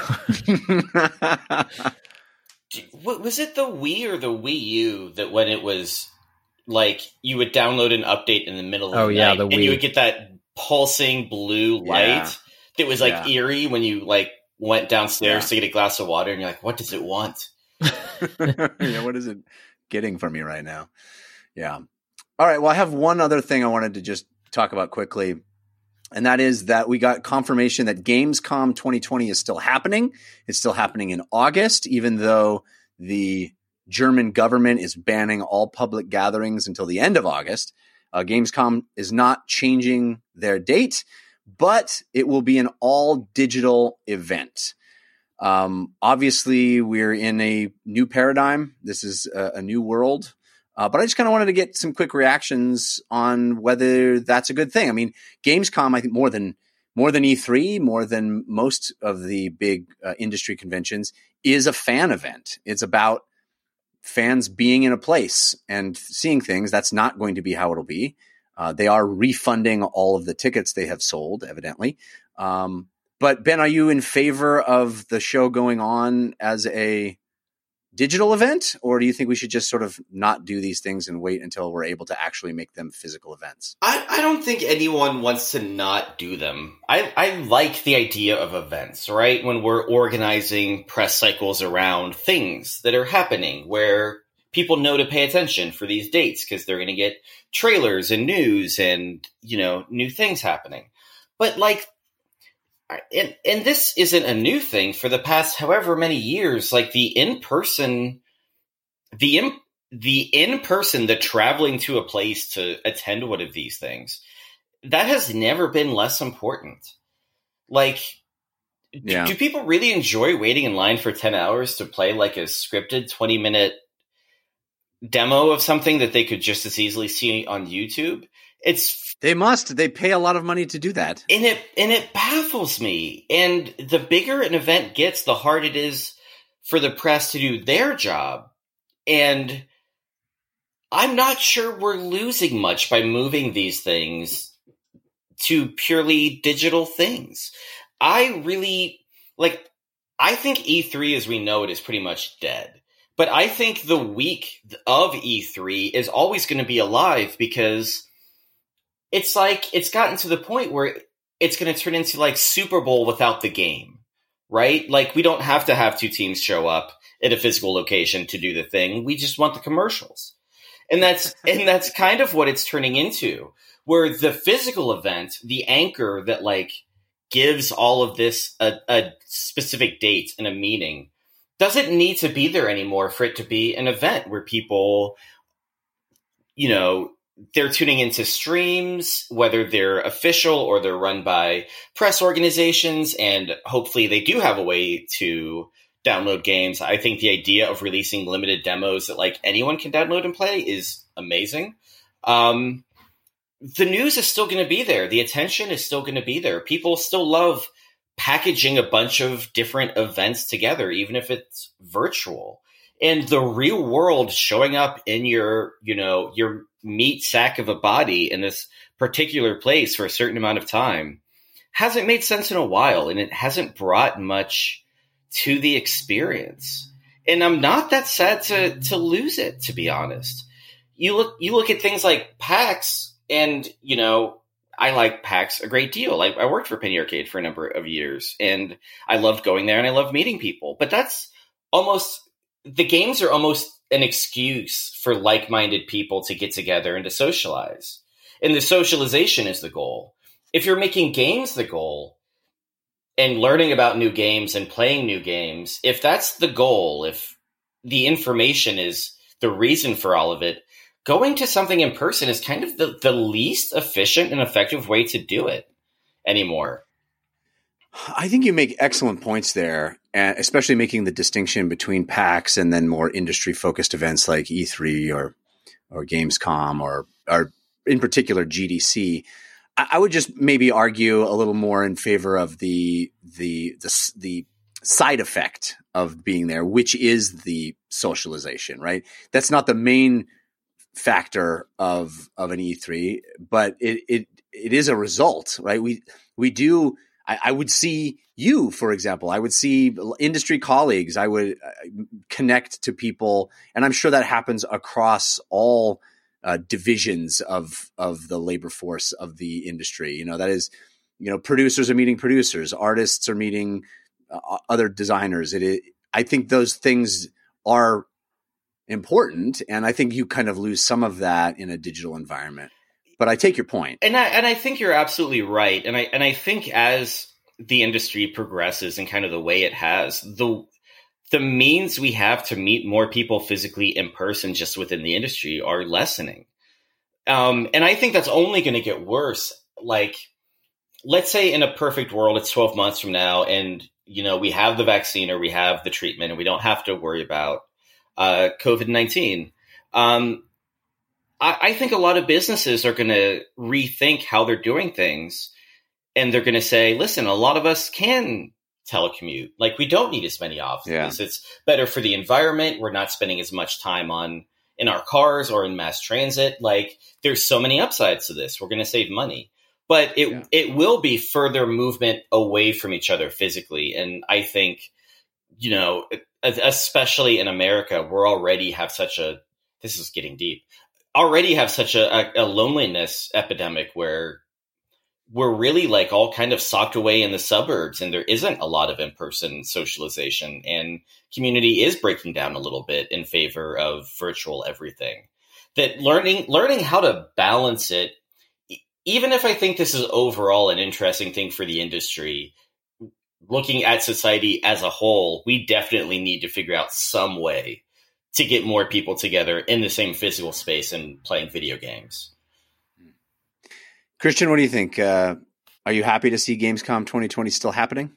Was it the Wii or the Wii U that when it was like you would download an update in the middle of the night the Wii. And you would get that pulsing blue light that was like eerie when you like went downstairs to get a glass of water, and you're like, what does it want? Yeah, what is it getting from me right now? Yeah. All right. Well, I have one other thing I wanted to just talk about quickly, and that is that we got confirmation that Gamescom 2020 is still happening. It's still happening in August, even though the German government is banning all public gatherings until the end of August. Gamescom is not changing their date, but it will be an all digital event. Obviously, we're in a new paradigm. This is a new world. But I just kind of wanted to get some quick reactions on whether that's a good thing. I mean, Gamescom, I think more than E3, more than most of the big industry conventions, is a fan event. It's about fans being in a place and seeing things. That's not going to be how it'll be. They are refunding all of the tickets they have sold, evidently. But Ben, are you in favor of the show going on as a digital event, or do you think we should just sort of not do these things and wait until we're able to actually make them physical events? I don't think anyone wants to not do them. I like the idea of events, right? When we're organizing press cycles around things that are happening where people know to pay attention for these dates because they're going to get trailers and news and, new things happening. But and this isn't a new thing. For the past however many years, like the in-person, the traveling to a place to attend one of these things, that has never been less important. Do people really enjoy waiting in line for 10 hours to play like a scripted 20-minute demo of something that they could just as easily see on YouTube? They must. They pay a lot of money to do that. And it baffles me. And the bigger an event gets, the harder it is for the press to do their job. And I'm not sure we're losing much by moving these things to purely digital things. I think E3 as we know it is pretty much dead. But I think the week of E3 is always going to be alive because it's gotten to the point where it's going to turn into like Super Bowl without the game, right? Like we don't have to have two teams show up at a physical location to do the thing. We just want the commercials. And that's kind of what it's turning into, where the physical event, the anchor that gives all of this a specific date and a meaning, doesn't need to be there anymore for it to be an event where people, they're tuning into streams, whether they're official or they're run by press organizations, and hopefully they do have a way to download games. I think the idea of releasing limited demos that anyone can download and play is amazing. The news is still going to be there. The attention is still going to be there. People still love packaging a bunch of different events together, even if it's virtual. And the real world showing up in your meat sack of a body in this particular place for a certain amount of time hasn't made sense in a while, and it hasn't brought much to the experience. And I'm not that sad to lose it, to be honest. You look at things like PAX, and I like PAX a great deal. I worked for Penny Arcade for a number of years, and I loved going there, and I loved meeting people. But the games are almost an excuse for like-minded people to get together and to socialize. And the socialization is the goal. If you're making games the goal, and learning about new games and playing new games, if that's the goal, if the information is the reason for all of it, going to something in person is kind of the least efficient and effective way to do it anymore. I think you make excellent points there, especially making the distinction between PAX and then more industry-focused events like E3 or Gamescom or in particular GDC. I would just maybe argue a little more in favor of the side effect of being there, which is the socialization, right? That's not the main factor of an E3, but it is a result, right? We do. I would see you, for example. I would see industry colleagues. I would connect to people, and I'm sure that happens across all divisions of the labor force of the industry. That is, producers are meeting producers, artists are meeting other designers. I think those things are important, and I think you kind of lose some of that in a digital environment. But I take your point, and I think you're absolutely right. And I think as the industry progresses and kind of the way it has, the means we have to meet more people physically in person just within the industry are lessening. And I think that's only going to get worse. Like, let's say in a perfect world, it's 12 months from now, and we have the vaccine or we have the treatment, and we don't have to worry about COVID-19. I think a lot of businesses are going to rethink how they're doing things, and they're going to say, listen, a lot of us can telecommute. Like, we don't need as many offices. Yeah. It's better for the environment. We're not spending as much time in our cars or in mass transit. Like, there's so many upsides to this. We're going to save money. But it will be further movement away from each other physically. And I think, especially in America, this is getting deep, already have such a loneliness epidemic where we're really like all kind of socked away in the suburbs, and there isn't a lot of in-person socialization, and community is breaking down a little bit in favor of virtual everything. That learning how to balance it, even if I think this is overall an interesting thing for the industry, looking at society as a whole, we definitely need to figure out some way to get more people together in the same physical space and playing video games. Christian, what do you think? Are you happy to see Gamescom 2020 still happening?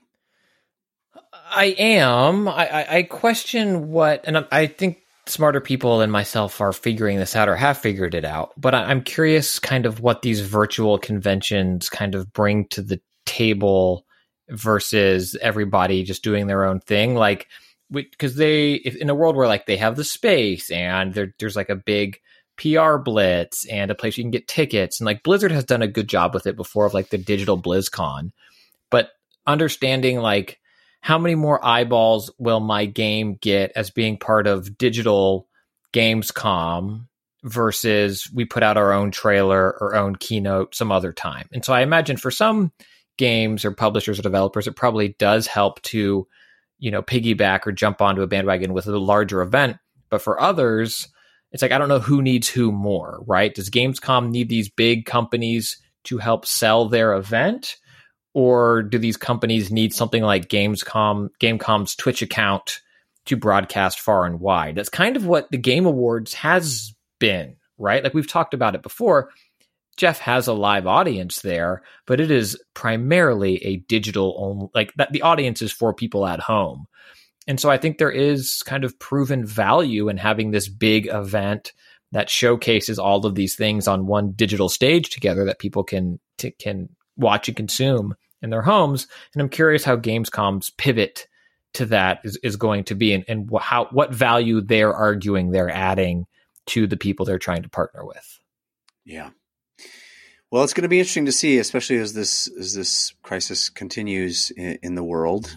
I am. I question and I think smarter people than myself are figuring this out or have figured it out. But I'm curious kind of what these virtual conventions kind of bring to the table versus everybody just doing their own thing. Like, because if in a world where like they have the space and there's like a big PR blitz and a place you can get tickets, and like Blizzard has done a good job with it before of like the digital BlizzCon, but understanding like how many more eyeballs will my game get as being part of digital Gamescom versus we put out our own trailer or own keynote some other time. And so I imagine for some games or publishers or developers, it probably does help to, piggyback or jump onto a bandwagon with a larger event. But for others, it's like, I don't know who needs who more, right? Does Gamescom need these big companies to help sell their event? Or do these companies need something like Gamescom's Twitch account to broadcast far and wide? That's kind of what the Game Awards has been, right? Like we've talked about it before. Jeff has a live audience there, but it is primarily a digital only, like that the audience is for people at home. And so I think there is kind of proven value in having this big event that showcases all of these things on one digital stage together that people can watch and consume in their homes. And I'm curious how Gamescom's pivot to that is going to be, and what value they're arguing they're adding to the people they're trying to partner with. Yeah. Well, it's going to be interesting to see, especially as this crisis continues in the world,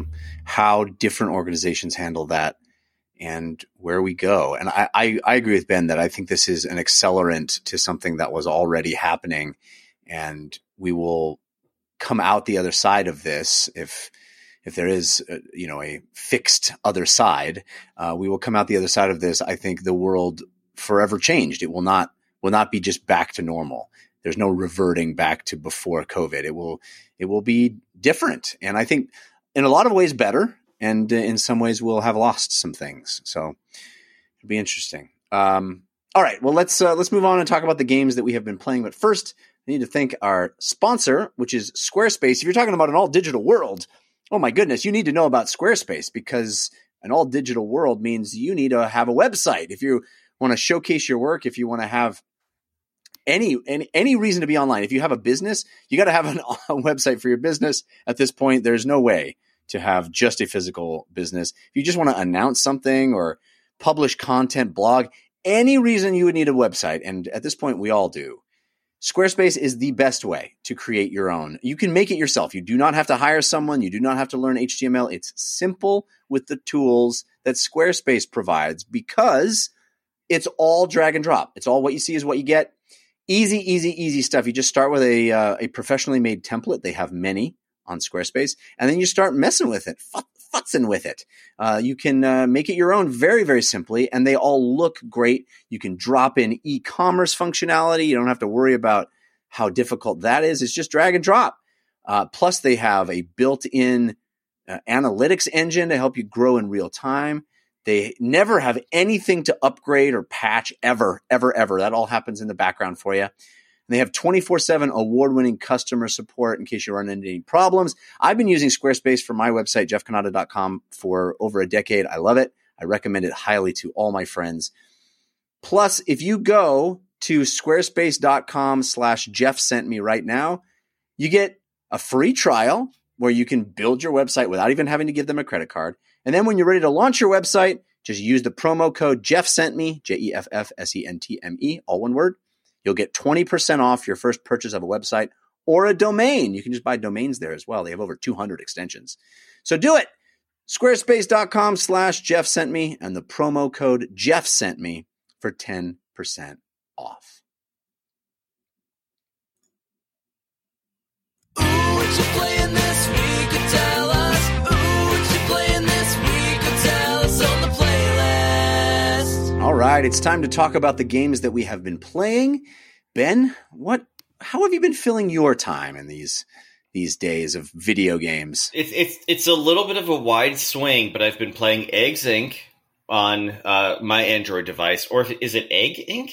how different organizations handle that and where we go. And I agree with Ben that I think this is an accelerant to something that was already happening, and we will come out the other side of this if there is a fixed other side. We will come out the other side of this. I think the world forever changed. It will not be just back to normal. There's no reverting back to before COVID. It will be different, and I think in a lot of ways better, and in some ways we'll have lost some things. So it'll be interesting. All right, well let's move on and talk about the games that we have been playing. But first, I need to thank our sponsor, which is Squarespace. If you're talking about an all digital world, oh my goodness, you need to know about Squarespace, because an all digital world means you need to have a website. If you want to showcase your work, if you want to have any reason to be online. If you have a business, you got to have a website for your business. At this point, there's no way to have just a physical business. If you just want to announce something or publish content, blog, any reason you would need a website. And at this point, we all do. Squarespace is the best way to create your own. You can make it yourself. You do not have to hire someone. You do not have to learn HTML. It's simple with the tools that Squarespace provides, because it's all drag and drop. It's all what you see is what you get. Easy stuff. You just start with a professionally made template. They have many on Squarespace, and then you start messing with it, futzing with it. You can make it your own very, very simply, and they all look great. You can drop in e-commerce functionality. You don't have to worry about how difficult that is. It's just drag and drop. Plus, they have a built-in analytics engine to help you grow in real time. They never have anything to upgrade or patch ever. That all happens in the background for you. And they have 24/7 award-winning customer support in case you run into any problems. I've been using Squarespace for my website, jeffcanada.com, for over a decade. I love it. I recommend it highly to all my friends. Plus, if you go to squarespace.com/JeffSentMe right now, you get a free trial where you can build your website without even having to give them a credit card. And then when you're ready to launch your website, just use the promo code JeffSentMe, JEFFSENTME, all one word. You'll get 20% off your first purchase of a website or a domain. You can just buy domains there as well. They have over 200 extensions. So do it. Squarespace.com/JeffSentMe and the promo code JeffSentMe for 10% off. Ooh, what you playing this week? Tell us. Ooh, what you playing this week? Tell us on the playlist. All right, it's time to talk about the games that we have been playing. Ben, how have you been filling your time in these days of video games? It's a little bit of a wide swing, but I've been playing Eggs Inc. on my Android device, or is it Egg Inc?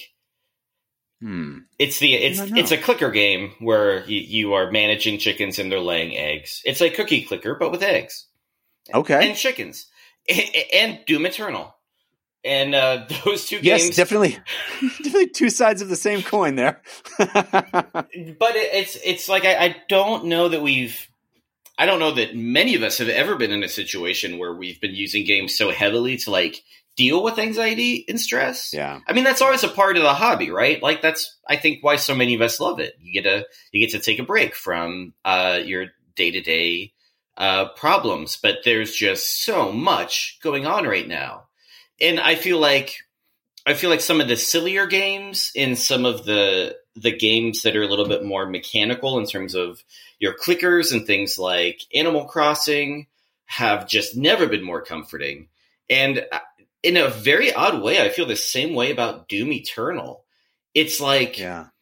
It's a clicker game where you are managing chickens and they're laying eggs. It's like Cookie Clicker, but with eggs. Okay. And chickens. And Doom Eternal. And those two games... Yes, definitely two sides of the same coin there. But it's like I don't know that many of us have ever been in a situation where we've been using games so heavily to like deal with anxiety and stress. Yeah. I mean, that's always a part of the hobby, right? Like that's, I think, why so many of us love it. You get to take a break from your day-to-day problems, but there's just so much going on right now. And I feel like some of the sillier games and some of the games that are a little bit more mechanical in terms of your clickers and things like Animal Crossing have just never been more comforting. And in a very odd way, I feel the same way about Doom Eternal. It's like,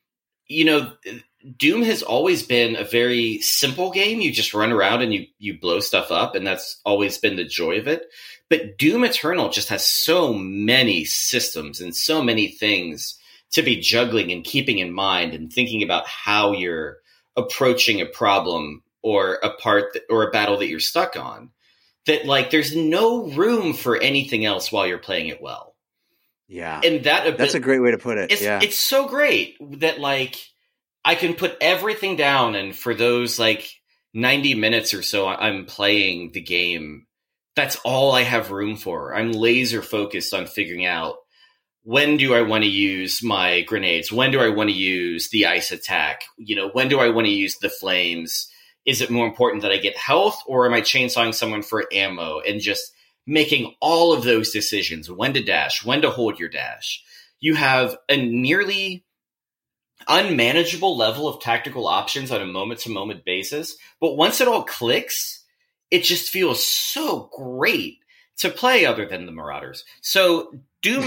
Doom has always been a very simple game. You just run around and you blow stuff up, and that's always been the joy of it. But Doom Eternal just has so many systems and so many things to be juggling and keeping in mind and thinking about how you're approaching a problem or a part or a battle that you're stuck on, that like there's no room for anything else while you're playing it well. Yeah. And that's a great way to put it. It's so great that like I can put everything down, and for those like 90 minutes or so I'm playing the game, that's all I have room for. I'm laser focused on figuring out, when do I want to use my grenades? When do I want to use the ice attack? When do I want to use the flames? Is it more important that I get health, or am I chainsawing someone for ammo? And just making all of those decisions, when to dash, when to hold your dash. You have a nearly unmanageable level of tactical options on a moment-to-moment basis. But once it all clicks, it just feels so great to play other than the Marauders. So Doom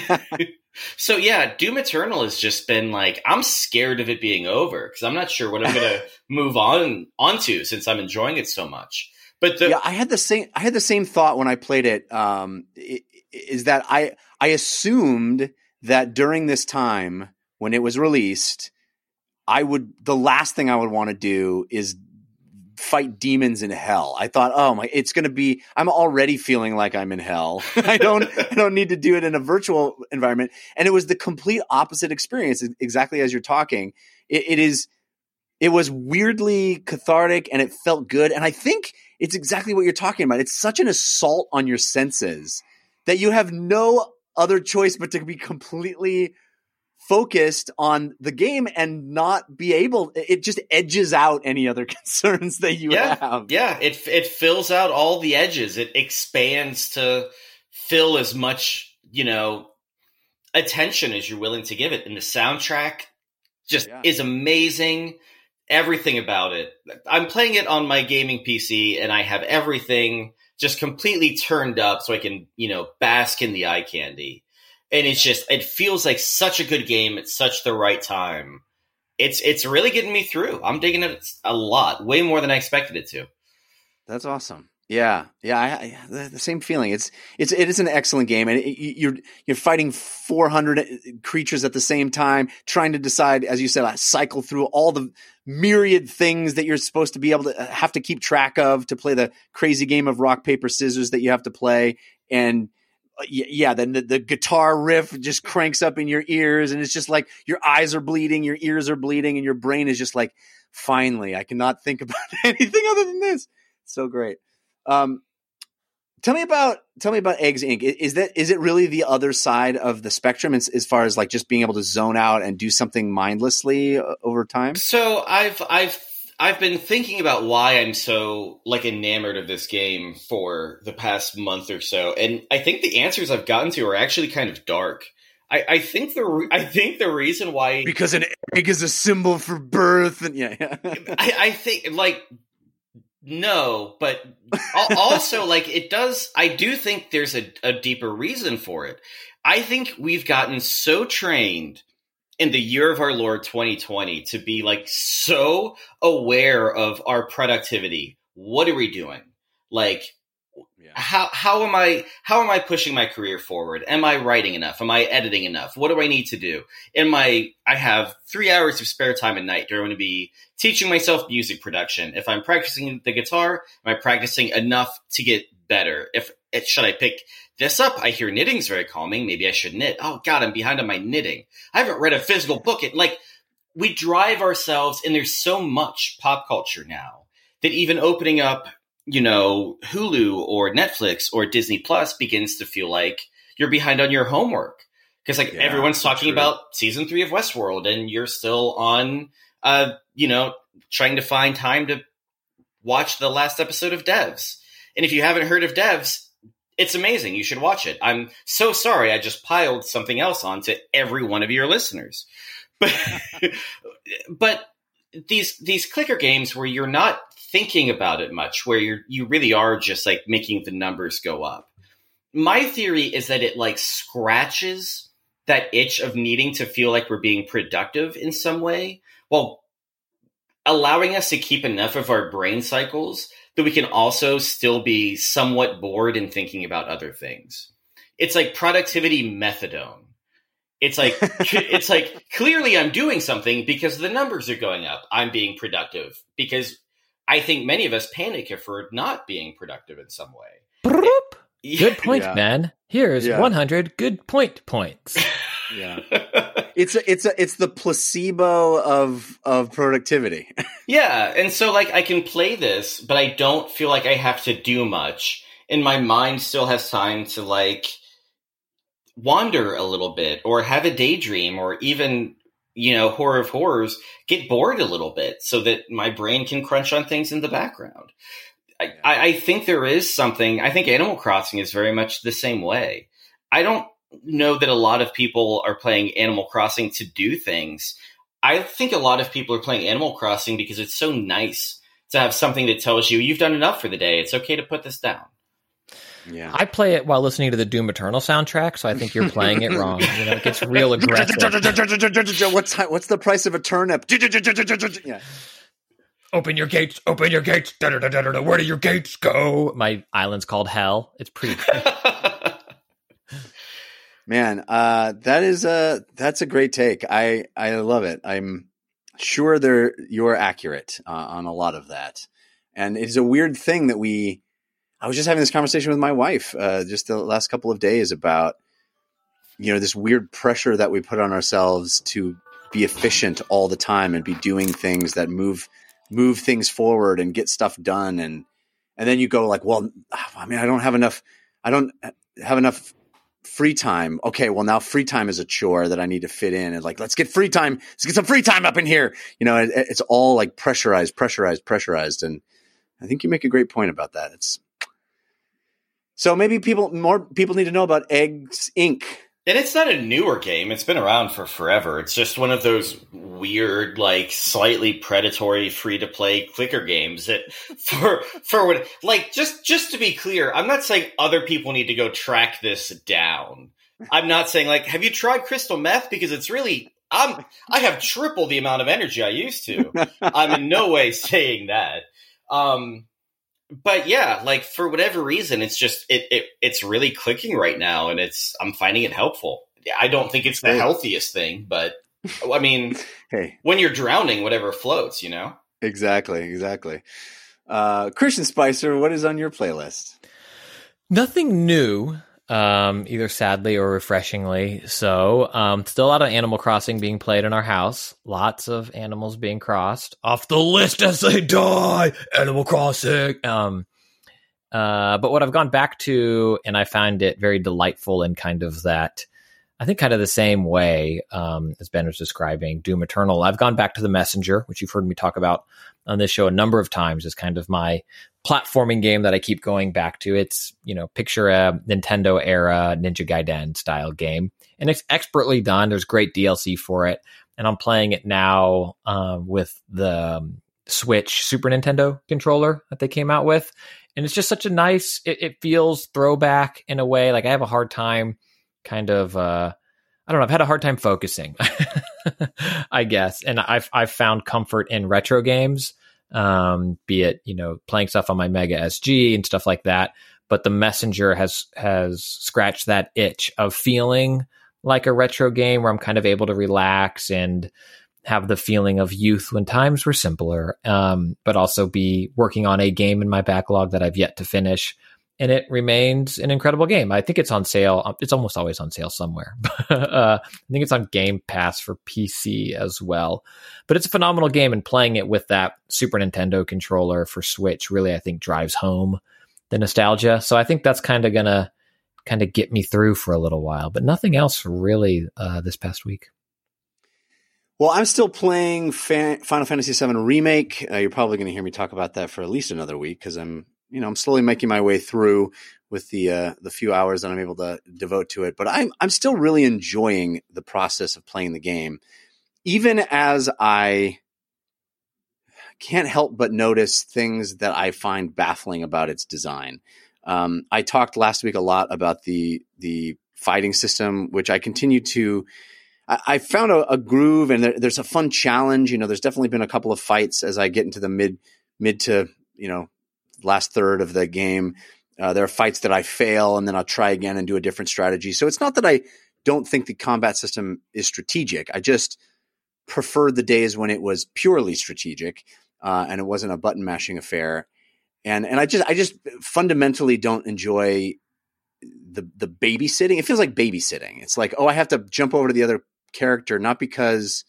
Eternal has just been like, I'm scared of it being over because I'm not sure what I'm going to move onto since I'm enjoying it so much. But I had the same thought when I played it. Is that I assumed that during this time when it was released, the last thing I would want to do is fight demons in hell. I thought, it's going to be, I'm already feeling like I'm in hell. I don't need to do it in a virtual environment. And it was the complete opposite experience, exactly as you're talking. It was weirdly cathartic and it felt good. And I think it's exactly what you're talking about. It's such an assault on your senses that you have no other choice but to be completely focused on the game and not be able, it just edges out any other concerns that you have. Yeah. It fills out all the edges. It expands to fill as much, attention as you're willing to give it. And the soundtrack just is amazing. everything about it. I'm playing it on my gaming PC, and I have everything just completely turned up so I can, bask in the eye candy. And it feels like such a good game at such the right time. It's really getting me through. I'm digging it a lot, way more than I expected it to. That's awesome. Yeah. I the same feeling. It is an excellent game, and you're fighting 400 creatures at the same time, trying to decide, as you said, cycle through all the myriad things that you're supposed to be able to have to keep track of to play the crazy game of rock, paper, scissors that you have to play. And then the guitar riff just cranks up in your ears, and it's just like your eyes are bleeding, your ears are bleeding, and your brain is just like, finally, I cannot think about anything other than this. So great. Tell me about Eggs Inc. Is it really the other side of the spectrum as far as like just being able to zone out and do something mindlessly over time? So I've been thinking about why I'm so like enamored of this game for the past month or so, and I think the answers I've gotten to are actually kind of dark. I think the reason why, because an egg is a symbol for birth, and I think like. No, but also like it does. I do think there's a deeper reason for it. I think we've gotten so trained in the year of our Lord 2020 to be like so aware of our productivity. What are we doing? Like, how am I pushing my career forward? Am I writing enough? Am I editing enough? What do I need to do? I have 3 hours of spare time at night. Do I want to be teaching myself music production? If I'm practicing the guitar, am I practicing enough to get better? Should I pick this up? I hear knitting's very calming. Maybe I should knit. Oh God, I'm behind on my knitting. I haven't read a physical book. We drive ourselves, and there's so much pop culture now that even opening up, Hulu or Netflix or Disney Plus begins to feel like you're behind on your homework. Because everyone's talking about season 3 of Westworld, and you're still on, trying to find time to watch the last episode of Devs. And if you haven't heard of Devs, it's amazing. You should watch it. I'm so sorry I just piled something else on to every one of your listeners. But these clicker games where you're not thinking about it much, where you really are just like making the numbers go up. My theory is that it like scratches that itch of needing to feel like we're being productive in some way, while allowing us to keep enough of our brain cycles that we can also still be somewhat bored and thinking about other things. It's like productivity methadone. It's like clearly I'm doing something because the numbers are going up. I'm being productive because I think many of us panic if we're not being productive in some way. Good point, Ben. Here's 100 good points. Yeah. It's the placebo of productivity. Yeah, and so like I can play this, but I don't feel like I have to do much, and my mind still has time to like wander a little bit, or have a daydream, or even horror of horrors, get bored a little bit so that my brain can crunch on things in the background. I think there is something. I think Animal Crossing is very much the same way. I don't know that a lot of people are playing Animal Crossing to do things. I think a lot of people are playing Animal Crossing because it's so nice to have something that tells you you've done enough for the day. It's okay to put this down. Yeah, I play it while listening to the Doom Eternal soundtrack, so I think you're playing it wrong. It gets real aggressive. What's the price of a turnip? Yeah. Open your gates. Open your gates. Where do your gates go? My island's called Hell. It's pretty great. Man, that's a great take. I love it. I'm sure you're accurate on a lot of that. And it's a weird thing that I was just having this conversation with my wife just the last couple of days about, this weird pressure that we put on ourselves to be efficient all the time and be doing things that move things forward and get stuff done. And then you go like, well, I mean, I don't have enough free time. Okay, well now free time is a chore that I need to fit in, and like, let's get some free time up in here. It's all like pressurized. And I think you make a great point about that. So maybe more people need to know about Eggs Inc. And it's not a newer game. It's been around for forever. It's just one of those weird, like, slightly predatory free-to-play clicker games that for what, like, just to be clear, I'm not saying other people need to go track this down. I'm not saying, like, have you tried crystal meth? Because it's really, I have triple the amount of energy I used to. I'm in no way saying that. But yeah, like, for whatever reason, it's just it's really clicking right now, and I'm finding it helpful. I don't think it's the healthiest thing, but I mean, hey, when you're drowning, whatever floats, you know? Exactly. Christian Spicer, what is on your playlist? Nothing new, either sadly or refreshingly. So, still a lot of Animal Crossing being played in our house. Lots of animals being crossed off the list as they die. Animal Crossing. But what I've gone back to, and I find it very delightful in kind of that, I think kind of the same way as Ben was describing Doom Eternal. I've gone back to The Messenger, which you've heard me talk about on this show a number of times, as kind of my platforming game that I keep going back to. It's, picture a Nintendo era Ninja Gaiden style game, and it's expertly done. There's great DLC for it, and I'm playing it now with the Switch Super Nintendo controller that they came out with, and it's just such a nice. It feels throwback in a way. Like I have a hard time, kind of. I don't know. I've had a hard time focusing, I guess, and I've found comfort in retro games. Be it, playing stuff on my Mega SG and stuff like that. But The Messenger has scratched that itch of feeling like a retro game where I'm kind of able to relax and have the feeling of youth when times were simpler, but also be working on a game in my backlog that I've yet to finish. And it remains an incredible game. I think it's on sale. It's almost always on sale somewhere. I think it's on Game Pass for PC as well. But it's a phenomenal game, and playing it with that Super Nintendo controller for Switch really, I think, drives home the nostalgia. So I think that's kind of going to get me through for a little while. But nothing else really this past week. Well, I'm still playing Final Fantasy VII Remake. You're probably going to hear me talk about that for at least another week because I'm slowly making my way through with the few hours that I'm able to devote to it. But I'm still really enjoying the process of playing the game, even as I can't help but notice things that I find baffling about its design. I talked last week a lot about the fighting system, which I continue to. I found a groove, and there's a fun challenge. There's definitely been a couple of fights as I get into the mid to last third of the game. There are fights that I fail, and then I'll try again and do a different strategy. So it's not that I don't think the combat system is strategic. I just preferred the days when it was purely strategic, and it wasn't a button mashing affair. And I just fundamentally don't enjoy the babysitting. It feels like babysitting. It's like, oh, I have to jump over to the other character, not because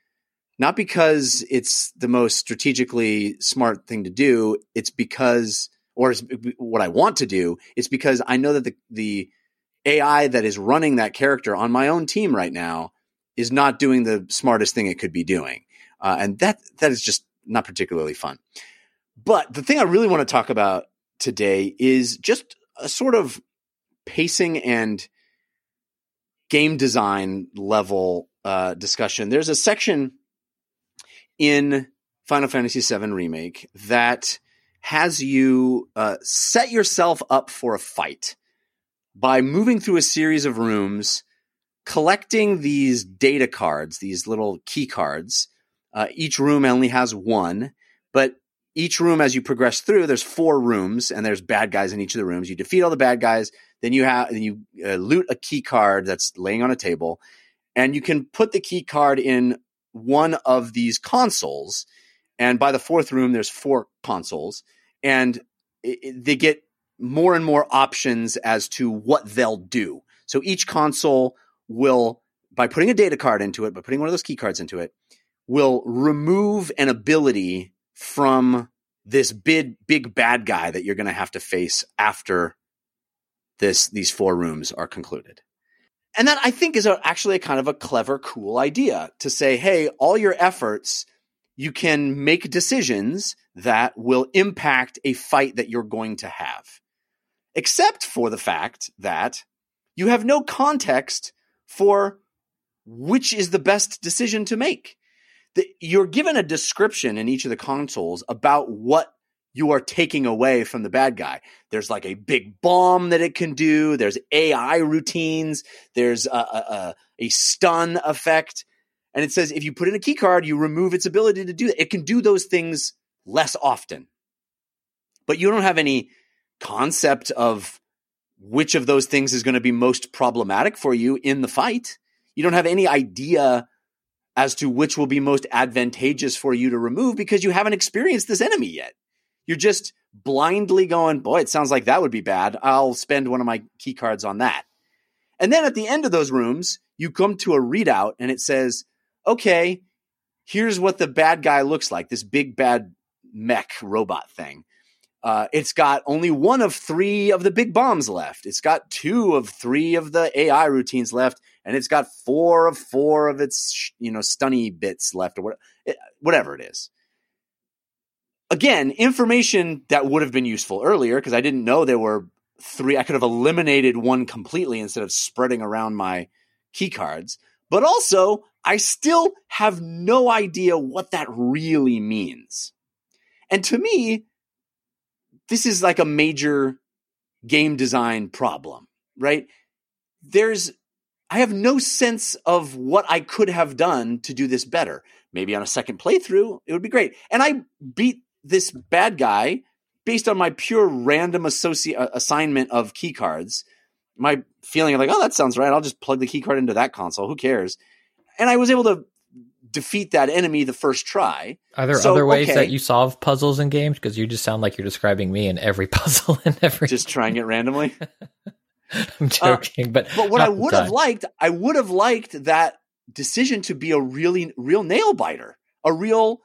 it's the most strategically smart thing to do. It's because, or it's what I want to do. It's because I know that the AI that is running that character on my own team right now is not doing the smartest thing it could be doing. And that is just not particularly fun. But the thing I really want to talk about today is just a sort of pacing and game design level discussion. There's a section in Final Fantasy VII Remake that has you set yourself up for a fight by moving through a series of rooms, collecting these data cards, these little key cards. Each room only has one, but each room, as you progress through, there's 4 rooms, and there's bad guys in each of the rooms. You defeat all the bad guys, then you loot a key card that's laying on a table, and you can put the key card in one of these consoles. And by the 4th room, there's 4 consoles, and they get more and more options as to what they'll do. So each console will, by putting a data card into it, by putting one of those key cards into it, will remove an ability from this big bad guy that you're going to have to face after these 4 rooms are concluded. And that, I think, is actually a kind of a clever, cool idea to say, hey, all your efforts, you can make decisions that will impact a fight that you're going to have. Except for the fact that you have no context for which is the best decision to make. You're given a description in each of the consoles about what you are taking away from the bad guy. There's like a big bomb that it can do. There's AI routines. There's a stun effect. And it says if you put in a key card, you remove its ability to do that. It can do those things less often. But you don't have any concept of which of those things is going to be most problematic for you in the fight. You don't have any idea as to which will be most advantageous for you to remove because you haven't experienced this enemy yet. You're just blindly going, boy, it sounds like that would be bad. I'll spend one of my key cards on that. And then at the end of those rooms, you come to a readout and it says, okay, here's what the bad guy looks like, this big bad mech robot thing. It's got only 1 of 3 of the big bombs left. It's got 2 of 3 of the AI routines left, and it's got 4 of 4 of its, stunny bits left, or whatever it is. Again, information that would have been useful earlier because I didn't know there were 3. I could have eliminated 1 completely instead of spreading around my key cards. But also, I still have no idea what that really means. And to me, this is like a major game design problem, right? I have no sense of what I could have done to do this better. Maybe on a second playthrough, it would be great. And I beat this bad guy based on my pure random assignment of key cards. My feeling of like, oh, that sounds right. I'll just plug the key card into that console. Who cares? And I was able to defeat that enemy the first try. Are there other ways that you solve puzzles in games? Because you just sound like you're describing me in every puzzle and every. Just trying it randomly. I'm joking, but what I would have liked that decision to be a real nail biter, a real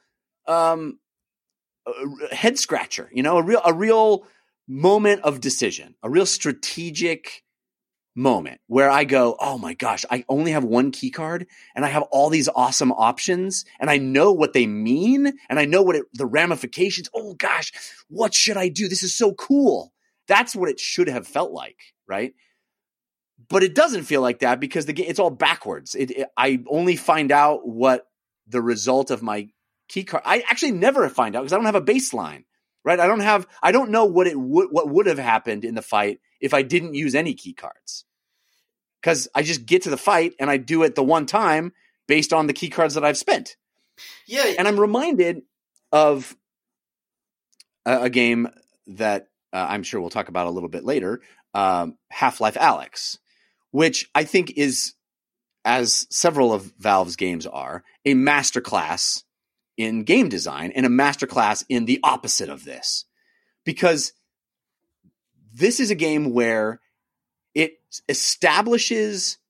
head scratcher. A real moment of decision, a real strategic moment where I go, oh my gosh, I only have 1 key card and I have all these awesome options and I know what they mean and I know the ramifications. Oh gosh, what should I do? This is so cool. That's what it should have felt like, right? But it doesn't feel like that because it's all backwards. I only find out what the result of my key card. I actually never find out because I don't have a baseline, right? I don't know what would have happened in the fight if I didn't use any key cards. Because I just get to the fight and I do it the one time based on the key cards that I've spent. Yeah. And I'm reminded of a game that I'm sure we'll talk about a little bit later, Half-Life Alyx, which I think is, as several of Valve's games are, a masterclass in game design and a masterclass in the opposite of this. Because this is a game where it establishes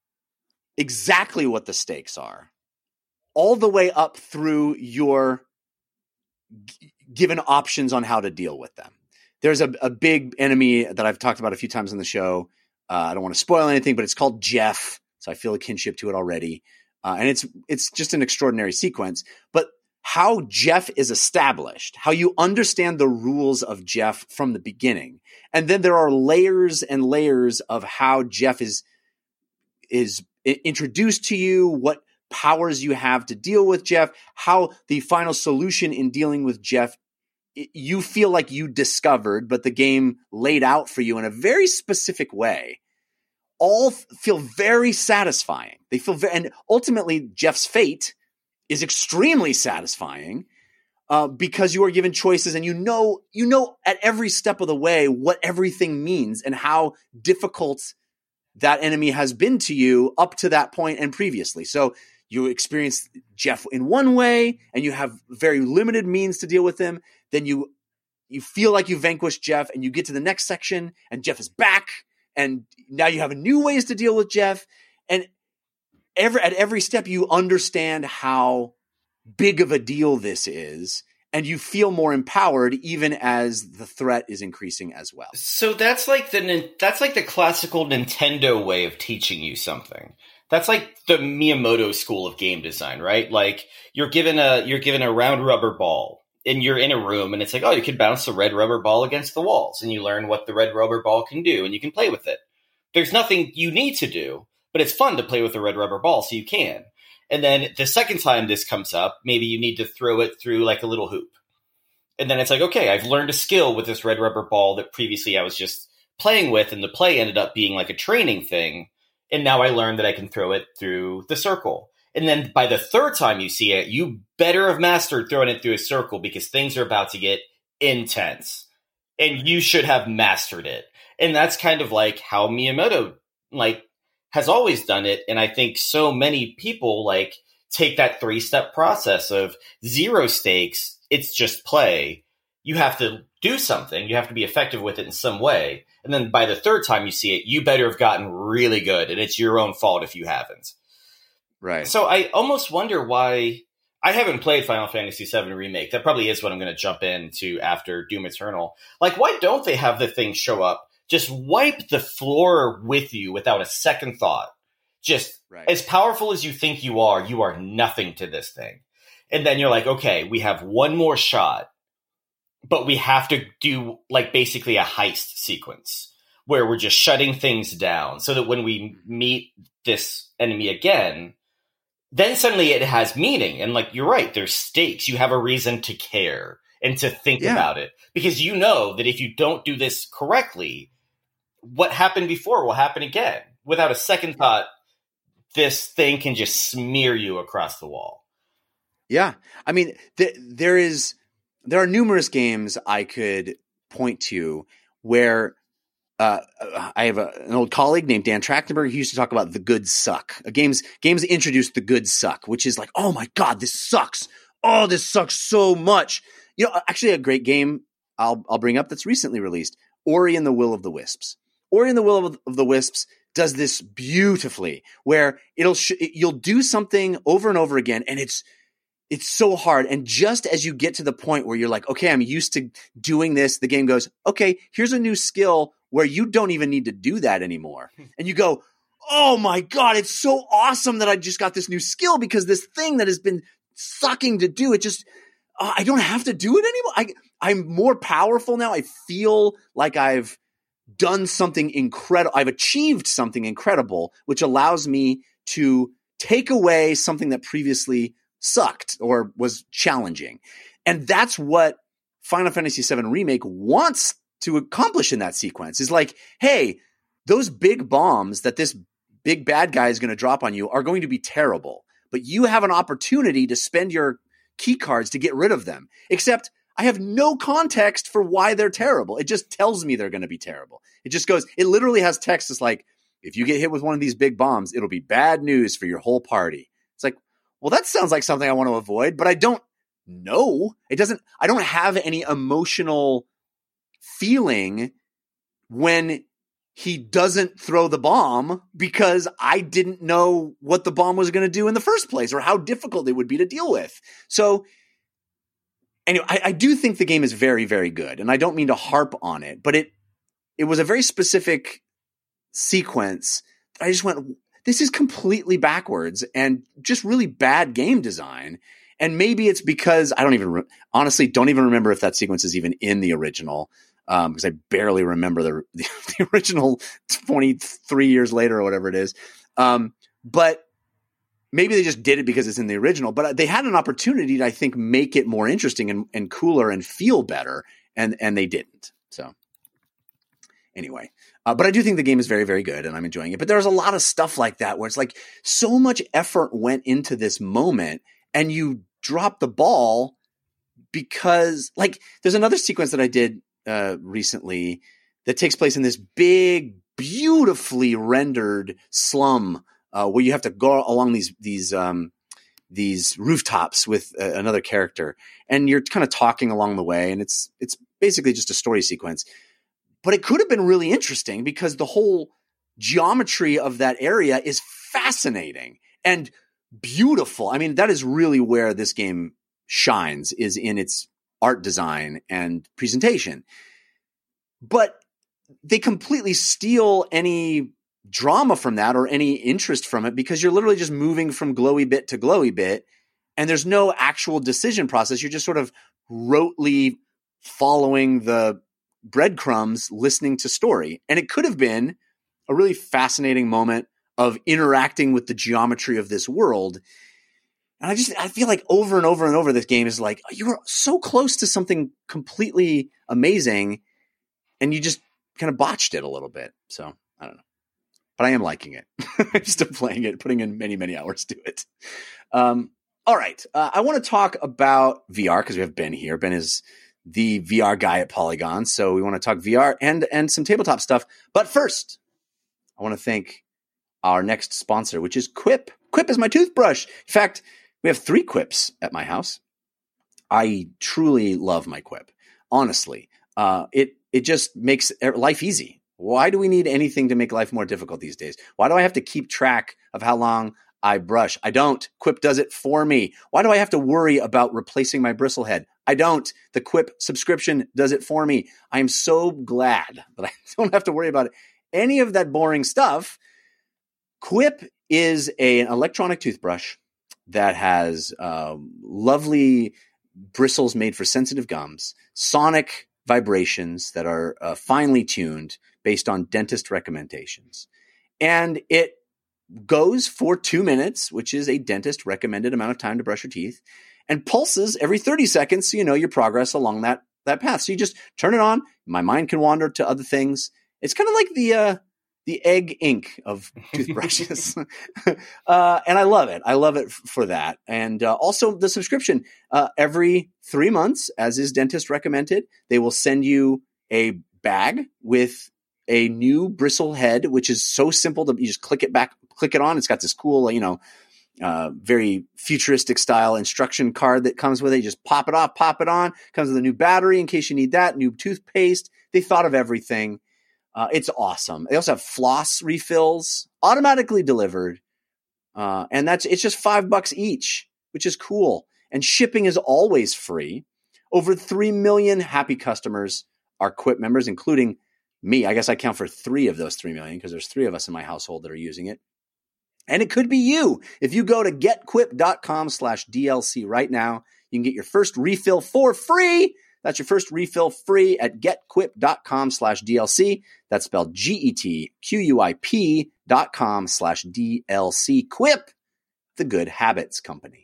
exactly what the stakes are all the way up through your given options on how to deal with them. There's a big enemy that I've talked about a few times on the show. I don't want to spoil anything, but it's called Jeff. So I feel a kinship to it already. And it's just an extraordinary sequence. But how Jeff is established, how you understand the rules of Jeff from the beginning. And then there are layers and layers of how Jeff is introduced to you, what powers you have to deal with Jeff, how the final solution in dealing with Jeff, you feel like you discovered, but the game laid out for you in a very specific way. All feel very satisfying. They feel and ultimately Jeff's fate is extremely satisfying because you are given choices and you know at every step of the way what everything means and how difficult that enemy has been to you up to that point and previously. So you experience Jeff in one way and you have very limited means to deal with him. Then you feel like you vanquished Jeff and you get to the next section and Jeff is back and now you have new ways to deal with Jeff. And at every step you understand how big of a deal this is and you feel more empowered even as the threat is increasing as well. So that's like the classical Nintendo way of teaching you something. That's like the Miyamoto school of game design, right? Like you're given a round rubber ball and you're in a room and it's like, oh, you can bounce the red rubber ball against the walls and you learn what the red rubber ball can do and you can play with it. There's nothing you need to do, but it's fun to play with a red rubber ball, so you can. And then the second time this comes up, maybe you need to throw it through like a little hoop. And then it's like, okay, I've learned a skill with this red rubber ball that previously I was just playing with, and the play ended up being like a training thing. And now I learned that I can throw it through the circle. And then by the third time you see it, you better have mastered throwing it through a circle, because things are about to get intense. And you should have mastered it. And that's kind of like how Miyamoto has always done it. And I think so many people take that 3-step process of 0 stakes. It's just play. You have to do something. You have to be effective with it in some way. And then by the third time you see it, you better have gotten really good. And it's your own fault if you haven't. Right. So I almost wonder why I haven't played Final Fantasy VII Remake. That probably is what I'm going to jump into after Doom Eternal. Why don't they have the thing show up? Just wipe the floor with you without a second thought. Just as powerful as you think you are nothing to this thing. And then you're like, okay, we have one more shot, but we have to do basically a heist sequence where we're just shutting things down so that when we meet this enemy again, then suddenly it has meaning. And you're right, there's stakes. You have a reason to care and to think about it, because you know that if you don't do this correctly, what happened before will happen again. Without a second thought, this thing can just smear you across the wall. Yeah. I mean, there are numerous games I could point to where I have an old colleague named Dan Trachtenberg who used to talk about the good suck. Games introduced the good suck, which is oh my God, this sucks. Oh, this sucks so much. Actually a great game I'll bring up that's recently released, Ori and the Will of the Wisps. Ori and the Will of the Wisps does this beautifully, where you'll do something over and over again, and it's so hard. And just as you get to the point where you're like, okay, I'm used to doing this, the game goes, okay, here's a new skill where you don't even need to do that anymore. And you go, oh my God, it's so awesome that I just got this new skill, because this thing that has been sucking to do, it just, I don't have to do it anymore. I'm more powerful now. I feel like I've done something incredible. I've achieved something incredible, which allows me to take away something that previously sucked or was challenging. And that's what Final Fantasy VII Remake wants to accomplish in that sequence, is hey, those big bombs that this big bad guy is going to drop on you are going to be terrible, but you have an opportunity to spend your key cards to get rid of them. Except I have no context for why they're terrible. It just tells me they're going to be terrible. It literally has text that's if you get hit with one of these big bombs, it'll be bad news for your whole party. It's well, that sounds like something I want to avoid, but I don't know. I don't have any emotional feeling when he doesn't throw the bomb, because I didn't know what the bomb was going to do in the first place or how difficult it would be to deal with. So anyway, I do think the game is very, very good, and I don't mean to harp on it, but it was a very specific sequence that I just went, this is completely backwards and just really bad game design. And maybe it's because I honestly don't even remember if that sequence is even in the original, because I barely remember the original 23 years later or whatever it is. But maybe they just did it because it's in the original, but they had an opportunity to, I think, make it more interesting and cooler and feel better. And they didn't. So anyway, but I do think the game is very, very good and I'm enjoying it. But there's a lot of stuff like that where it's so much effort went into this moment and you drop the ball because there's another sequence that I did recently that takes place in this big, beautifully rendered slum where you have to go along these rooftops with another character, and you're kind of talking along the way, and it's basically just a story sequence. But it could have been really interesting because the whole geometry of that area is fascinating and beautiful. I mean, that is really where this game shines, is in its art design and presentation. But they completely steal any drama from that or any interest from it, because you're literally just moving from glowy bit to glowy bit, and there's no actual decision process. You're just sort of rotely following the breadcrumbs, listening to story. And it could have been a really fascinating moment of interacting with the geometry of this world. And I feel like over and over and over, this game is like, you were so close to something completely amazing and you just kind of botched it a little bit. So I don't know, but I am liking it. I'm still playing it, putting in many, many hours to it. All right. I want to talk about VR because we have Ben here. Ben is the VR guy at Polygon. So we want to talk VR and some tabletop stuff. But first, I want to thank our next sponsor, which is Quip. Quip is my toothbrush. In fact, we have 3 Quips at my house. I truly love my Quip. Honestly, it just makes life easy. Why do we need anything to make life more difficult these days? Why do I have to keep track of how long I brush? I don't. Quip does it for me. Why do I have to worry about replacing my bristle head? I don't. The Quip subscription does it for me. I am so glad that I don't have to worry about any of that boring stuff. Quip is an electronic toothbrush that has lovely bristles made for sensitive gums, sonic vibrations that are finely tuned based on dentist recommendations. And it goes for 2 minutes, which is a dentist recommended amount of time to brush your teeth, and pulses every 30 seconds so you know your progress along that path. So you just turn it on. My mind can wander to other things. It's kind of like the egg ink of toothbrushes. And I love it. I love it for that. And also the subscription, every 3 months, as is dentist recommended, they will send you a bag with a new bristle head, which is so simple to you just click it on. It's got this cool, very futuristic style instruction card that comes with it. You just pop it off, pop it on. Comes with a new battery in case you need that, new toothpaste. They thought of everything. It's awesome. They also have floss refills automatically delivered. And it's just $5 each, which is cool. And shipping is always free. Over 3 million happy customers are Quip members, including me. I guess I count for 3 of those 3 million because there's 3 of us in my household that are using it. And it could be you. If you go to getquip.com/DLC right now, you can get your first refill for free. That's your first refill free at getquip.com/DLC. That's spelled GETQUIP.com/DLC. Quip, the good habits company.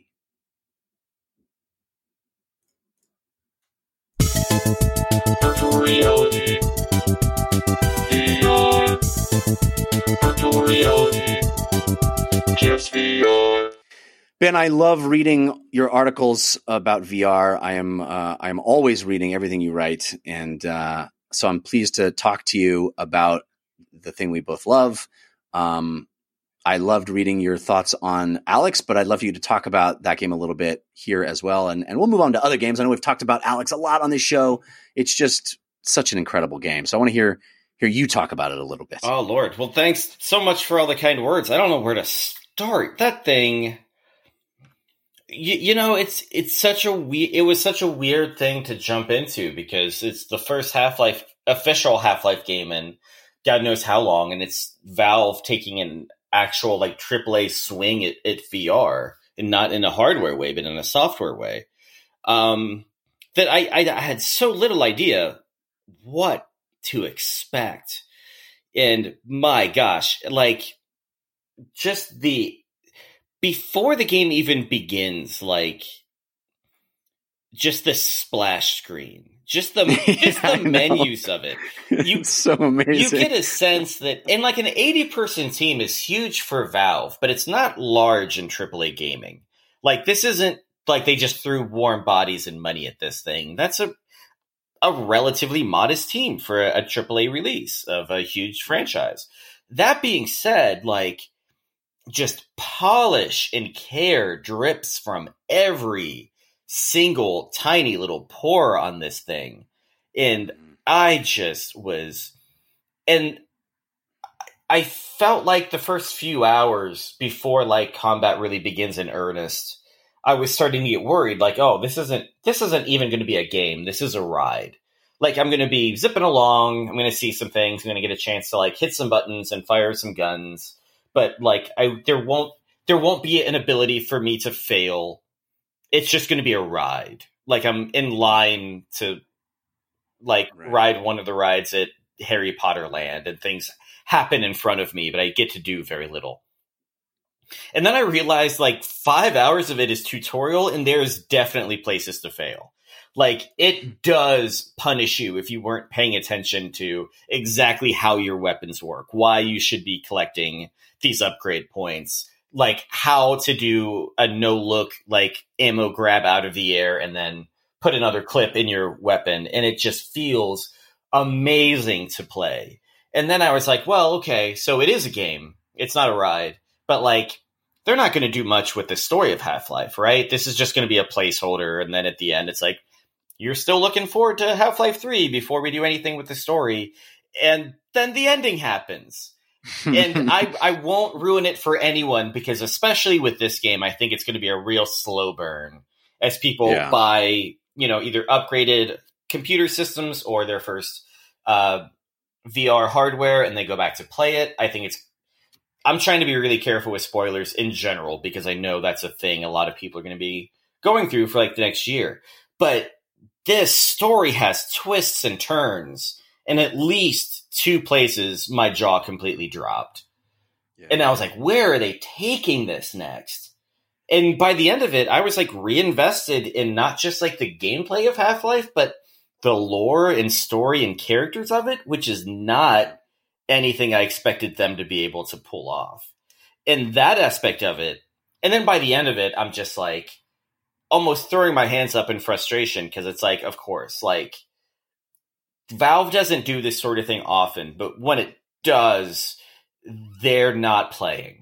Virtual reality. VR. Virtual reality. Just VR. Ben, I love reading your articles about VR. I am always reading everything you write, and so I'm pleased to talk to you about the thing we both love. I loved reading your thoughts on Alex, but I'd love for you to talk about that game a little bit here as well, and we'll move on to other games. I know we've talked about Alex a lot on this show. It's just such an incredible game, so I want to hear you talk about it a little bit. Oh, Lord. Well, thanks so much for all the kind words. I don't know where to start. That thing... it's such a it was such a weird thing to jump into because it's the first official Half-Life game in God knows how long, and it's Valve taking an actual AAA swing at VR, and not in a hardware way, but in a software way. That I had so little idea what to expect, and my gosh, just before the game even begins, just the splash screen, just the menus of it. It's so amazing. You get a sense that, and an 80-person team is huge for Valve, but it's not large in AAA gaming. This isn't like they just threw warm bodies and money at this thing. That's a relatively modest team for a AAA release of a huge franchise. That being said, just polish and care drips from every single tiny little pore on this thing. And I just was, and I felt like the first few hours before combat really begins in earnest, I was starting to get worried, oh, this isn't even going to be a game. This is a ride. I'm going to be zipping along. I'm going to see some things. I'm going to get a chance to hit some buttons and fire some guns. But there won't be an ability for me to fail. It's just going to be a ride. I'm in line to ride one of the rides at Harry Potter Land, and things happen in front of me, but I get to do very little. And then I realized like 5 hours of it is tutorial, and there's definitely places to fail. Like, it does punish you if you weren't paying attention to exactly how your weapons work, why you should be collecting these upgrade points, like how to do a no-look, like, ammo grab out of the air and then put another clip in your weapon. And it just feels amazing to play. And then I was like, well, okay, so it is a game. It's not a ride. But, like, they're not going to do much with the story of Half-Life, right? This is just going to be a placeholder. And then at the end, it's like, you're still looking forward to Half-Life 3 before we do anything with the story. And then the ending happens. And I won't ruin it for anyone, because especially with this game, I think it's going to be a real slow burn as people buy, either upgraded computer systems or their first VR hardware and they go back to play it. I'm trying to be really careful with spoilers in general, because I know that's a thing a lot of people are going to be going through for like the next year. But this story has twists and turns, and at least 2 places my jaw completely dropped. Yeah. And I was like, where are they taking this next? And by the end of it, I was like reinvested in not just like the gameplay of Half-Life, but the lore and story and characters of it, which is not anything I expected them to be able to pull off. And that aspect of it, and then by the end of it, I'm just like almost throwing my hands up in frustration, because it's like, of course, like, Valve doesn't do this sort of thing often, but when it does, they're not playing.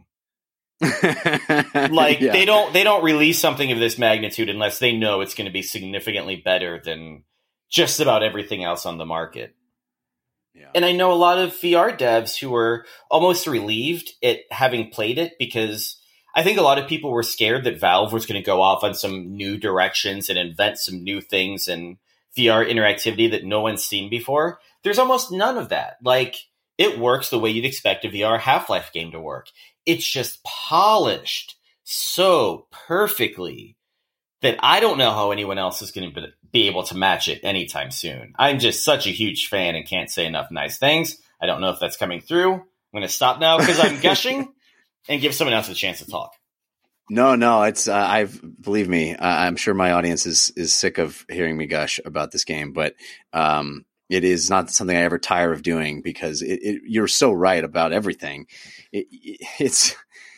Like, they don't release something of this magnitude unless they know it's going to be significantly better than just about everything else on the market. Yeah. And I know a lot of VR devs who were almost relieved at having played it, because I think a lot of people were scared that Valve was going to go off on some new directions and invent some new things and VR interactivity that no one's seen before. There's almost none of that. Like, it works the way you'd expect a VR Half-Life game to work. It's just polished so perfectly that I don't know how anyone else is going to be able to match it anytime soon. I'm just such a huge fan and can't say enough nice things. I don't know if that's coming through. I'm going to stop now because I'm gushing and give someone else a chance to talk. No, it's believe me, I'm sure my audience is sick of hearing me gush about this game, but it is not something I ever tire of doing, because you're so right about everything. It's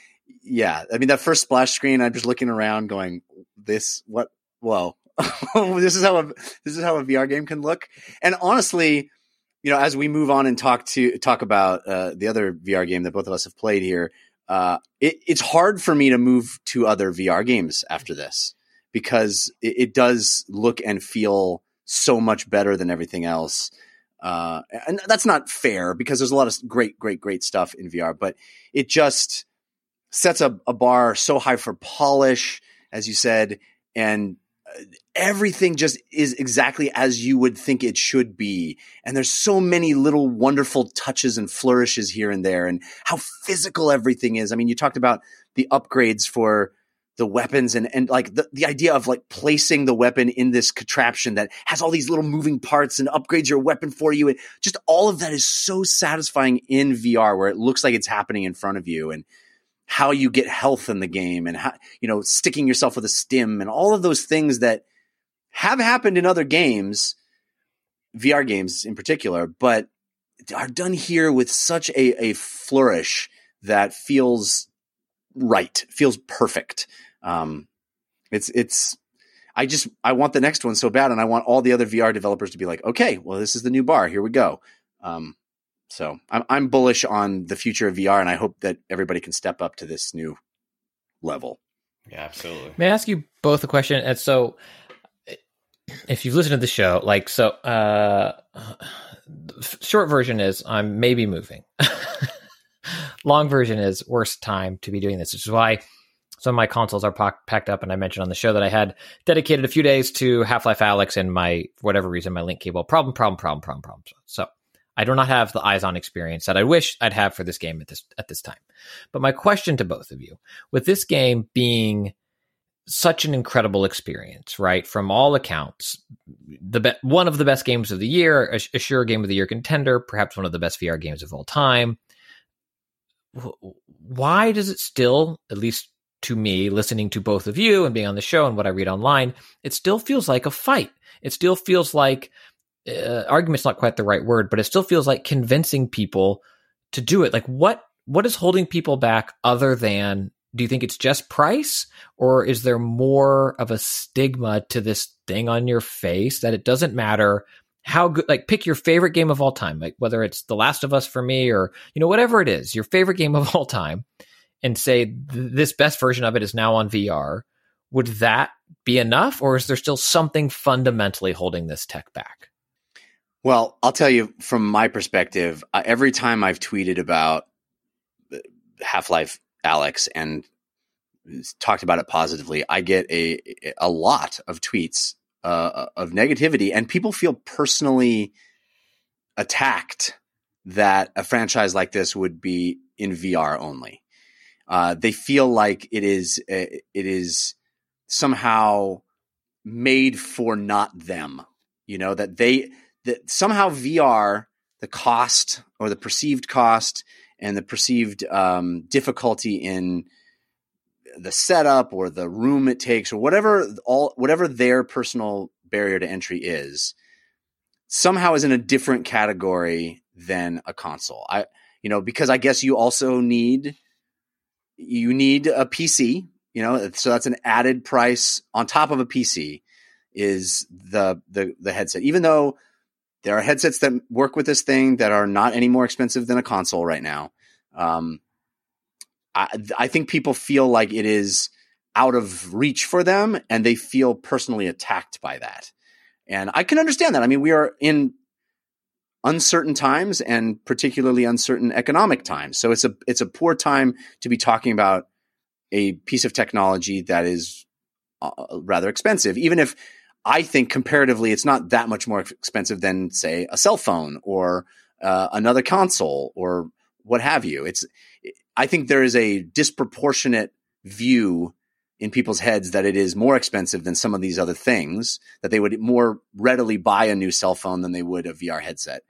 I mean, that first splash screen, I'm just looking around going, this is how a VR game can look. And honestly, as we move on and talk about the other VR game that both of us have played here, it's hard for me to move to other VR games after this, because it does look and feel so much better than everything else. And that's not fair, because there's a lot of great stuff in VR, but it just sets a bar so high for polish, as you said, and everything just is exactly as you would think it should be. And there's so many little wonderful touches and flourishes here and there, and how physical everything is. I mean, you talked about the upgrades for the weapons and like the idea of like placing the weapon in this contraption that has all these little moving parts and upgrades your weapon for you. And just all of that is so satisfying in VR, where it looks like it's happening in front of you, and how you get health in the game, and how, sticking yourself with a stim, and all of those things that have happened in other games, VR games in particular, but are done here with such a flourish that feels right, feels perfect. I want the next one so bad, and I want all the other VR developers to be like, okay, well, this is the new bar. Here we go. So I'm bullish on the future of VR, and I hope that everybody can step up to this new level. Yeah, absolutely. May I ask you both a question? And so, if you've listened to the show, short version is I'm maybe moving. Long version is worst time to be doing this, which is why some of my consoles are packed up. And I mentioned on the show that I had dedicated a few days to Half-Life Alyx, and for whatever reason, my link cable problem. So I do not have the eyes-on experience that I wish I'd have for this game at this time. But my question to both of you, with this game being such an incredible experience, right? From all accounts, one of the best games of the year, a sure game of the year contender, perhaps one of the best VR games of all time. why does it still, at least to me, listening to both of you and being on the show and what I read online, it still feels like a fight. It still feels like argument's not quite the right word, but it still feels like convincing people to do it. Like what is holding people back other than, do you think it's just price, or is there more of a stigma to this thing on your face that it doesn't matter how good, like pick your favorite game of all time, like whether it's The Last of Us for me or, whatever it is, your favorite game of all time, and say this best version of it is now on VR. Would that be enough, or is there still something fundamentally holding this tech back? Well, I'll tell you from my perspective, every time I've tweeted about Half-Life Alyx and talked about it positively, I get a lot of tweets of negativity, and people feel personally attacked that a franchise like this would be in VR only. They feel like it is somehow made for not them, that somehow VR, the cost or the perceived cost and the perceived difficulty in the setup or the room it takes or whatever their personal barrier to entry is, somehow is in a different category than a console. Because I guess you also need a PC, so that's an added price on top of a PC is the headset, even though there are headsets that work with this thing that are not any more expensive than a console right now. I think people feel like it is out of reach for them, and they feel personally attacked by that. And I can understand that. I mean, we are in uncertain times, and particularly uncertain economic times. So it's a poor time to be talking about a piece of technology that is rather expensive, even if I think comparatively it's not that much more expensive than, say, a cell phone or another console or what have you. I think there is a disproportionate view in people's heads that it is more expensive than some of these other things, that they would more readily buy a new cell phone than they would a VR headset.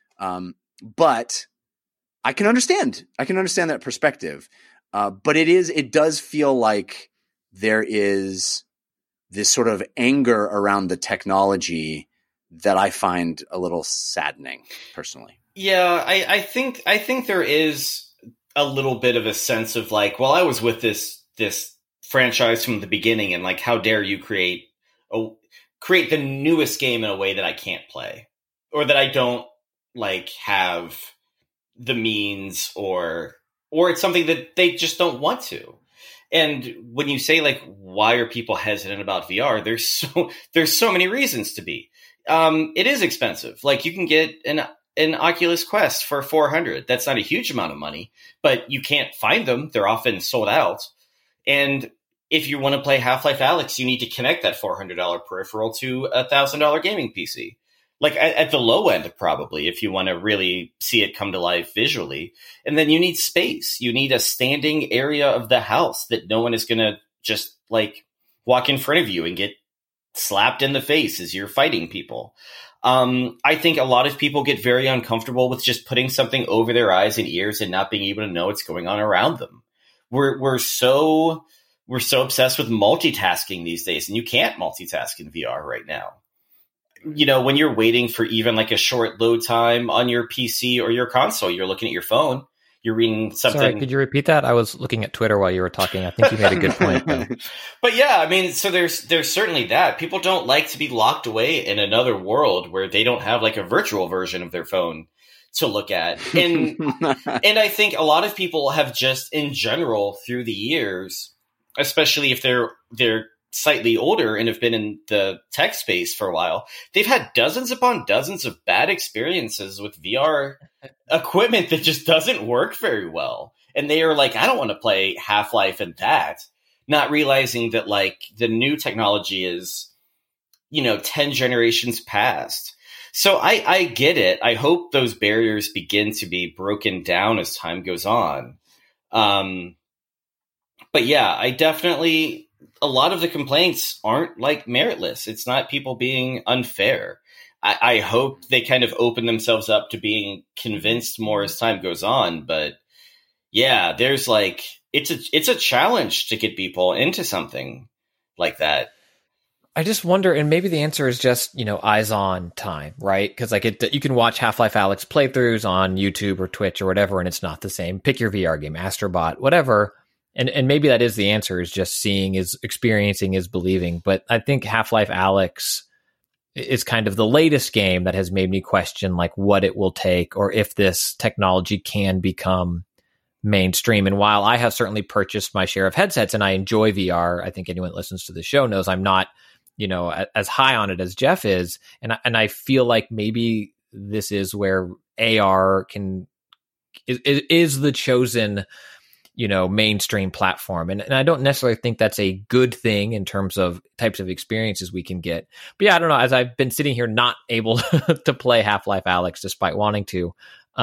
But I can understand that perspective. But it does feel like there is this sort of anger around the technology that I find a little saddening personally. Yeah, I think there is a little bit of a sense of like, well, I was with this franchise from the beginning, and like, how dare you create the newest game in a way that I can't play, or that I don't like have the means, or it's something that they just don't want to. And when you say like, why are people hesitant about VR? There's so many reasons to be. It is expensive. Like, you can get an Oculus Quest for $400. That's not a huge amount of money, but you can't find them. They're often sold out. And if you want to play Half-Life Alyx, you need to connect that $400 peripheral to a $1,000 gaming PC. Like at the low end, probably, if you want to really see it come to life visually. And then you need space. You need a standing area of the house that no one is going to just like walk in front of you and get slapped in the face as you're fighting people. I think a lot of people get very uncomfortable with just putting something over their eyes and ears and not being able to know what's going on around them. We're so obsessed with multitasking these days, and you can't multitask in VR right now. When you're waiting for even like a short load time on your PC or your console, you're looking at your phone, you're reading something. Sorry, could you repeat that? I was looking at Twitter while you were talking. I think you made a good point, though. But yeah, I mean, so there's certainly that. People don't like to be locked away in another world where they don't have like a virtual version of their phone to look at. And and I think a lot of people have just in general through the years, especially if they're slightly older and have been in the tech space for a while, they've had dozens upon dozens of bad experiences with VR equipment that just doesn't work very well. And they are like, I don't want to play Half-Life and that, not realizing that like the new technology is, 10 generations past. So I get it. I hope those barriers begin to be broken down as time goes on. But yeah, I definitely, a lot of the complaints aren't like meritless. It's not people being unfair. I hope they kind of open themselves up to being convinced more as time goes on. But Yeah, there's like it's a challenge to get people into something like that. I just wonder, and maybe the answer is just, eyes on time, right? Because like you can watch Half-Life Alyx playthroughs on YouTube or Twitch or whatever, and it's not the same. Pick your VR game, Astrobot, whatever. And maybe that is the answer, is just seeing is experiencing is believing. But I think Half-Life Alyx is kind of the latest game that has made me question like what it will take, or if this technology can become mainstream. And while I have certainly purchased my share of headsets and I enjoy VR, I think anyone that listens to the show knows I'm not, as high on it as Jeff is. And I feel like maybe this is where AR is the chosen, mainstream platform. And I don't necessarily think that's a good thing in terms of types of experiences we can get. But yeah, I don't know. As I've been sitting here not able to play Half-Life Alyx despite wanting to,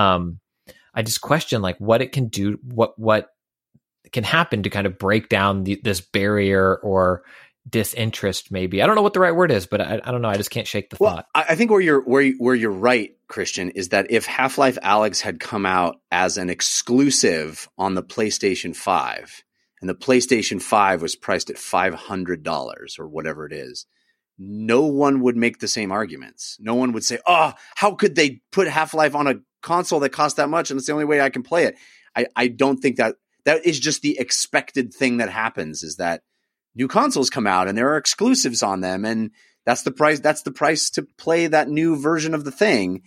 I just question like what it can do, what can happen to kind of break down this barrier or disinterest. Maybe I don't know what the right word is, but I don't know. I just can't shake the thought. I think where you're right, Christian, is that if Half-Life Alyx had come out as an exclusive on the PlayStation 5, and the PlayStation 5 was priced at $500 or whatever it is, no one would make the same arguments. No one would say, "Oh, how could they put Half-Life on a console that costs that much and it's the only way I can play it?" I don't think that is just the expected thing that happens, is that new consoles come out and there are exclusives on them, and that's the price. That's the price to play that new version of the thing.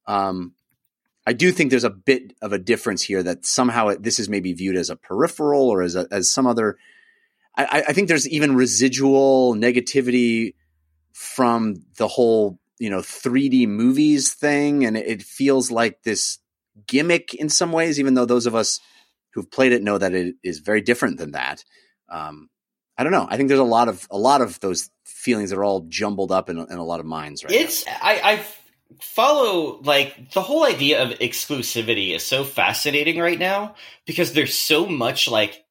I do think there's a bit of a difference here, that somehow this is maybe viewed as a peripheral or as some other. I think there's even residual negativity from the whole 3D movies thing, and it feels like this gimmick in some ways, even though those of us who've played it know that it is very different than that. I don't know. I think there's a lot of those feelings that are all jumbled up in a lot of minds right now. I follow, like, the whole idea of exclusivity is so fascinating right now, because there's so much like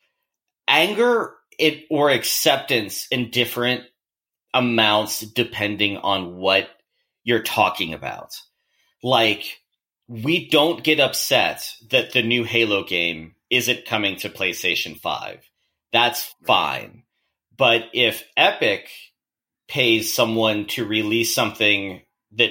anger or acceptance in different amounts depending on what you're talking about. Like, we don't get upset that the new Halo game isn't coming to PlayStation 5. That's fine. But if Epic pays someone to release something that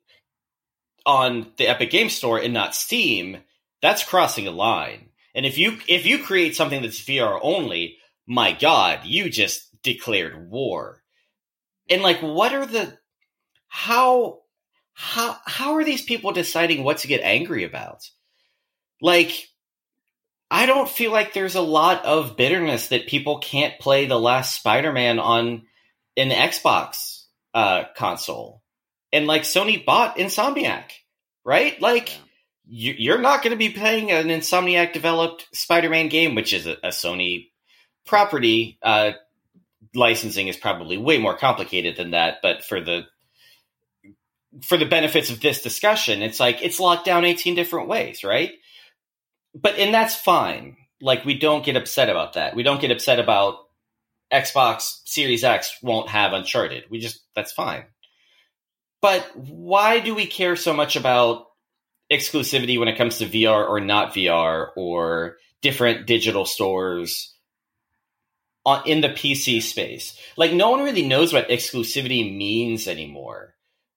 on the Epic Game Store and not Steam, that's crossing a line. And if you create something that's VR only, my God, you just declared war. And like, what are the how are these people deciding what to get angry about? Like, I don't feel like there's a lot of bitterness that people can't play the last Spider-Man on an Xbox console. And like, Sony bought Insomniac, right? Like, you're not going to be playing an Insomniac developed Spider-Man game, which is a Sony property. Licensing is probably way more complicated than that. But for the benefits of this discussion, it's like, it's locked down 18 different ways, right? And that's fine. Like, we don't get upset about that. We don't get upset about Xbox Series X won't have Uncharted. That's fine. But why do we care so much about exclusivity when it comes to VR or not VR, or different digital stores in the PC space? Like, no one really knows what exclusivity means anymore.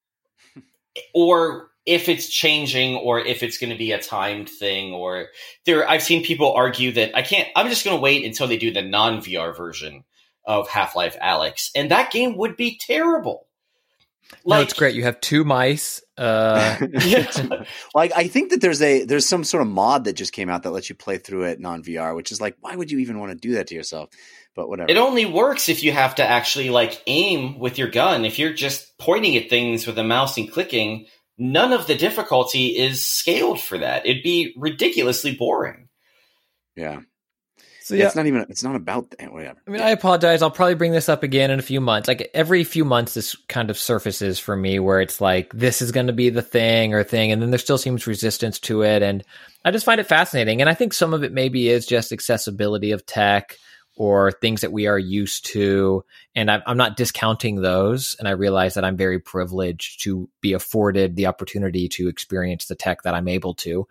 Or if it's changing, or if it's going to be a timed thing, or I've seen people argue that I'm just going to wait until they do the non-VR version of Half-Life Alyx, and that game would be terrible. Like, no, it's great. You have two mice. Like, I think that there's some sort of mod that just came out that lets you play through it non-VR, which is like, why would you even want to do that to yourself? But whatever. It only works if you have to actually like aim with your gun. If you're just pointing at things with a mouse and clicking, none of the difficulty is scaled for that. It'd be ridiculously boring. Yeah. So yeah, it's not about that. Whatever. I mean, I apologize. I'll probably bring this up again in a few months. Like, every few months, this kind of surfaces for me where it's like, this is going to be the thing, and then there still seems resistance to it. And I just find it fascinating. And I think some of it maybe is just accessibility of tech, or things that we are used to. And I'm not discounting those. And I realize that I'm very privileged to be afforded the opportunity to experience the tech that I'm able to.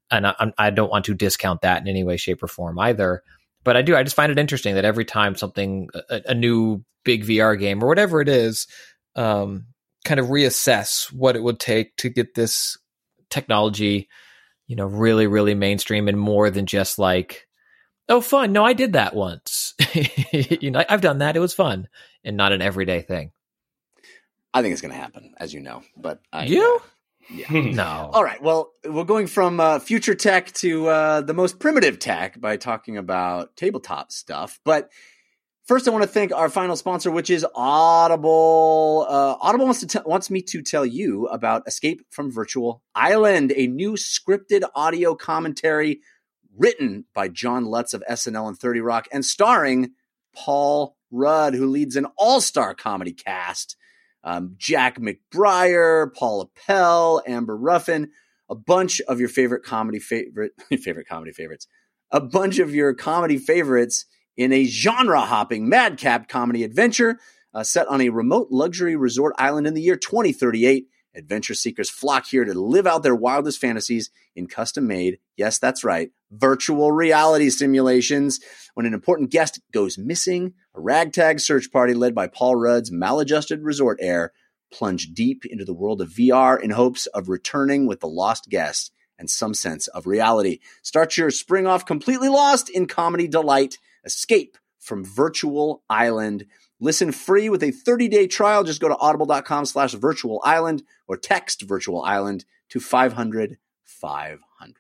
and I don't want to discount that in any way, shape, or form either. But I just find it interesting that every time something, a new big VR game or whatever it is, kind of reassess what it would take to get this technology, really, really mainstream and more than just like, oh, fun. No, I did that once. I've done that. It was fun and not an everyday thing. I think it's going to happen, as you know. But Yeah. No. All right. Well, we're going from future tech to the most primitive tech by talking about tabletop stuff. But first, I want to thank our final sponsor, which is Audible. Audible wants me to tell you about Escape from Virtual Island, a new scripted audio commentary written by John Lutz of SNL and 30 Rock and starring Paul Rudd, who leads an all-star comedy cast. Jack McBrayer, Paula Pell, Amber Ruffin, a bunch of your favorite comedy favorites, a bunch of your comedy favorites in a genre-hopping madcap comedy adventure set on a remote luxury resort island in the year 2038. Adventure seekers flock here to live out their wildest fantasies in custom-made, yes, that's right, virtual reality simulations. When an important guest goes missing, a ragtag search party led by Paul Rudd's maladjusted resort heir plunge deep into the world of VR in hopes of returning with the lost guest and some sense of reality. Start your spring off completely lost in comedy delight. Escape from Virtual Island. Listen free with a 30-day trial. Just go to audible.com/virtual island or text virtual island to 500 500.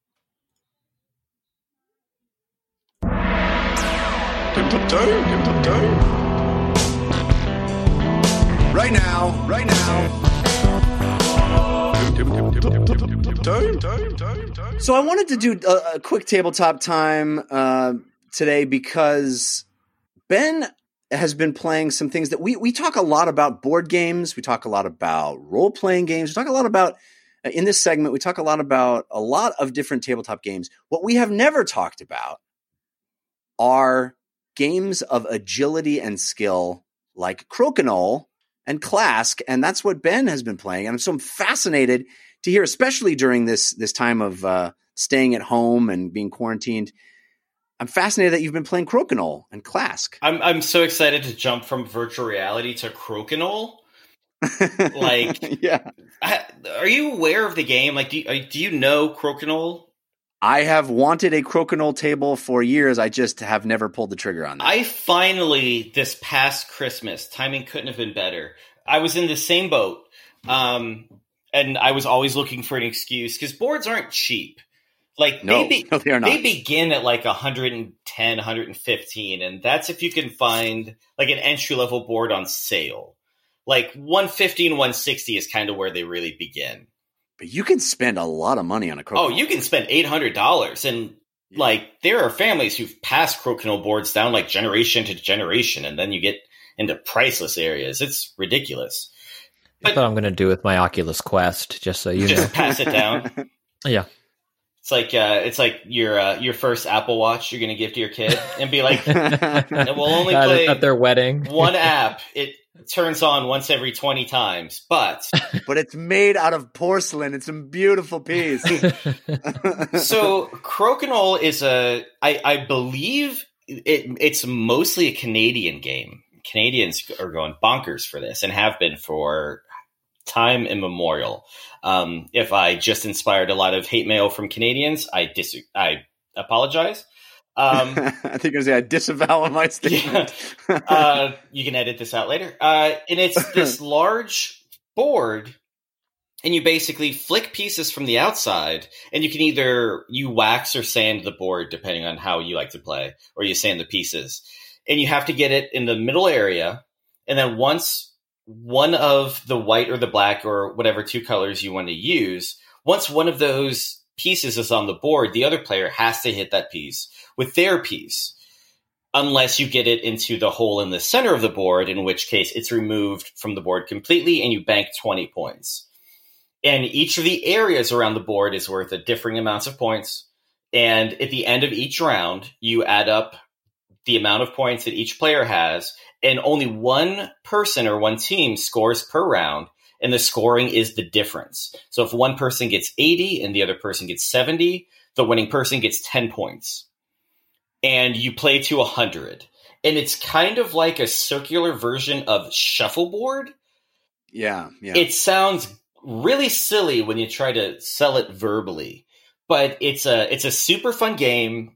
Right now. So I wanted to do a quick tabletop time today because Ben has been playing some things that we talk a lot about board games. We talk a lot about role-playing games. We talk a lot about, in this segment, we talk a lot about a lot of different tabletop games. What we have never talked about are games of agility and skill like Crokinole and Clask, and that's what Ben has been playing. And I'm fascinated to hear, especially during this time of staying at home and being quarantined. I'm fascinated that you've been playing Crokinole and Clask. I'm so excited to jump from virtual reality to Crokinole. Yeah. Are you aware of the game? Like, do you know Crokinole? I have wanted a Crokinole table for years. I just have never pulled the trigger on that. I finally, this past Christmas, timing couldn't have been better. I was in the same boat, and I was always looking for an excuse because boards aren't cheap. Like they are not. They begin at like 110, 115, and that's if you can find like an entry level board on sale. Like 150 and 160 is kind of where they really begin. But you can spend a lot of money on a Crokinole. Oh, you can spend $800, and like there are families who've passed Crokinole boards down like generation to generation, and then you get into priceless areas. It's ridiculous. That's what I'm going to do with my Oculus Quest, just so you know. Just pass it down. Yeah. It's like your first Apple Watch you're going to give to your kid and be like, we'll only play at their wedding. one app. It turns on once every 20 times, but it's made out of porcelain. It's a beautiful piece. So Crokinole is I believe it's mostly a Canadian game. Canadians are going bonkers for this and have been for time immemorial. If I just inspired a lot of hate mail from Canadians, I apologize. I think you're going to say I disavow my statement. Yeah. You can edit this out later. And it's this large board, and you basically flick pieces from the outside, and you can either wax or sand the board, depending on how you like to play, or you sand the pieces. And you have to get it in the middle area, and then once one of the white or the black or whatever two colors you want to use, once one of those pieces is on the board, the other player has to hit that piece with their piece, unless you get it into the hole in the center of the board, in which case it's removed from the board completely and you bank 20 points. And each of the areas around the board is worth a differing amounts of points. And at the end of each round, you add up the amount of points that each player has, and only one person or one team scores per round. and the scoring is the difference. So if one person gets 80 and the other person gets 70, the winning person gets 10 points. And you play to 100. And it's kind of like a circular version of shuffleboard. Yeah. It sounds really silly when you try to sell it verbally, but it's a super fun game.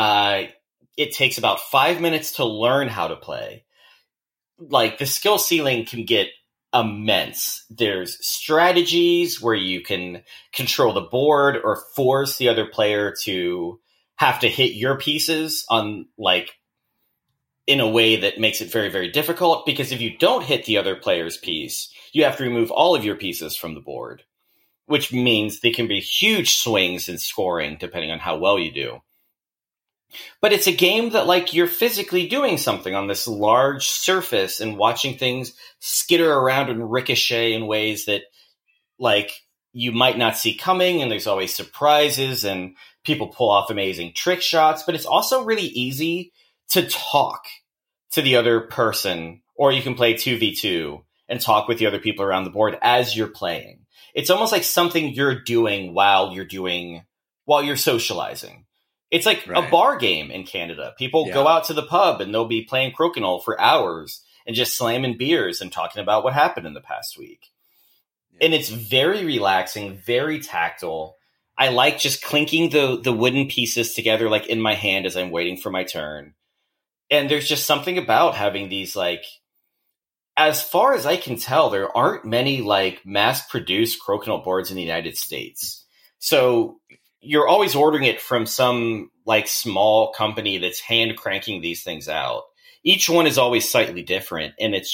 It takes about 5 minutes to learn how to play. Like, the skill ceiling can get immense. There's strategies where you can control the board or force the other player to have to hit your pieces on, like, in a way that makes it very, very difficult, because if you don't hit the other player's piece, you have to remove all of your pieces from the board, which means they can be huge swings in scoring depending on how well you do. But it's a game that, like, you're physically doing something on this large surface and watching things skitter around and ricochet in ways that, like, you might not see coming, and there's always surprises, and people pull off amazing trick shots. But it's also really easy to talk to the other person, or you can play 2v2 and talk with the other people around the board as you're playing. It's almost like something you're doing while you're socializing. It's like a bar game in Canada. People go out to the pub and they'll be playing crokinole for hours and just slamming beers and talking about what happened in the past week. Yeah. And it's very relaxing, very tactile. I like just clinking the wooden pieces together, like, in my hand as I'm waiting for my turn. And there's just something about having these, like, as far as I can tell, there aren't many, like, mass-produced crokinole boards in the United States. So you're always ordering it from some, like, small company that's hand cranking these things out. Each one is always slightly different, and it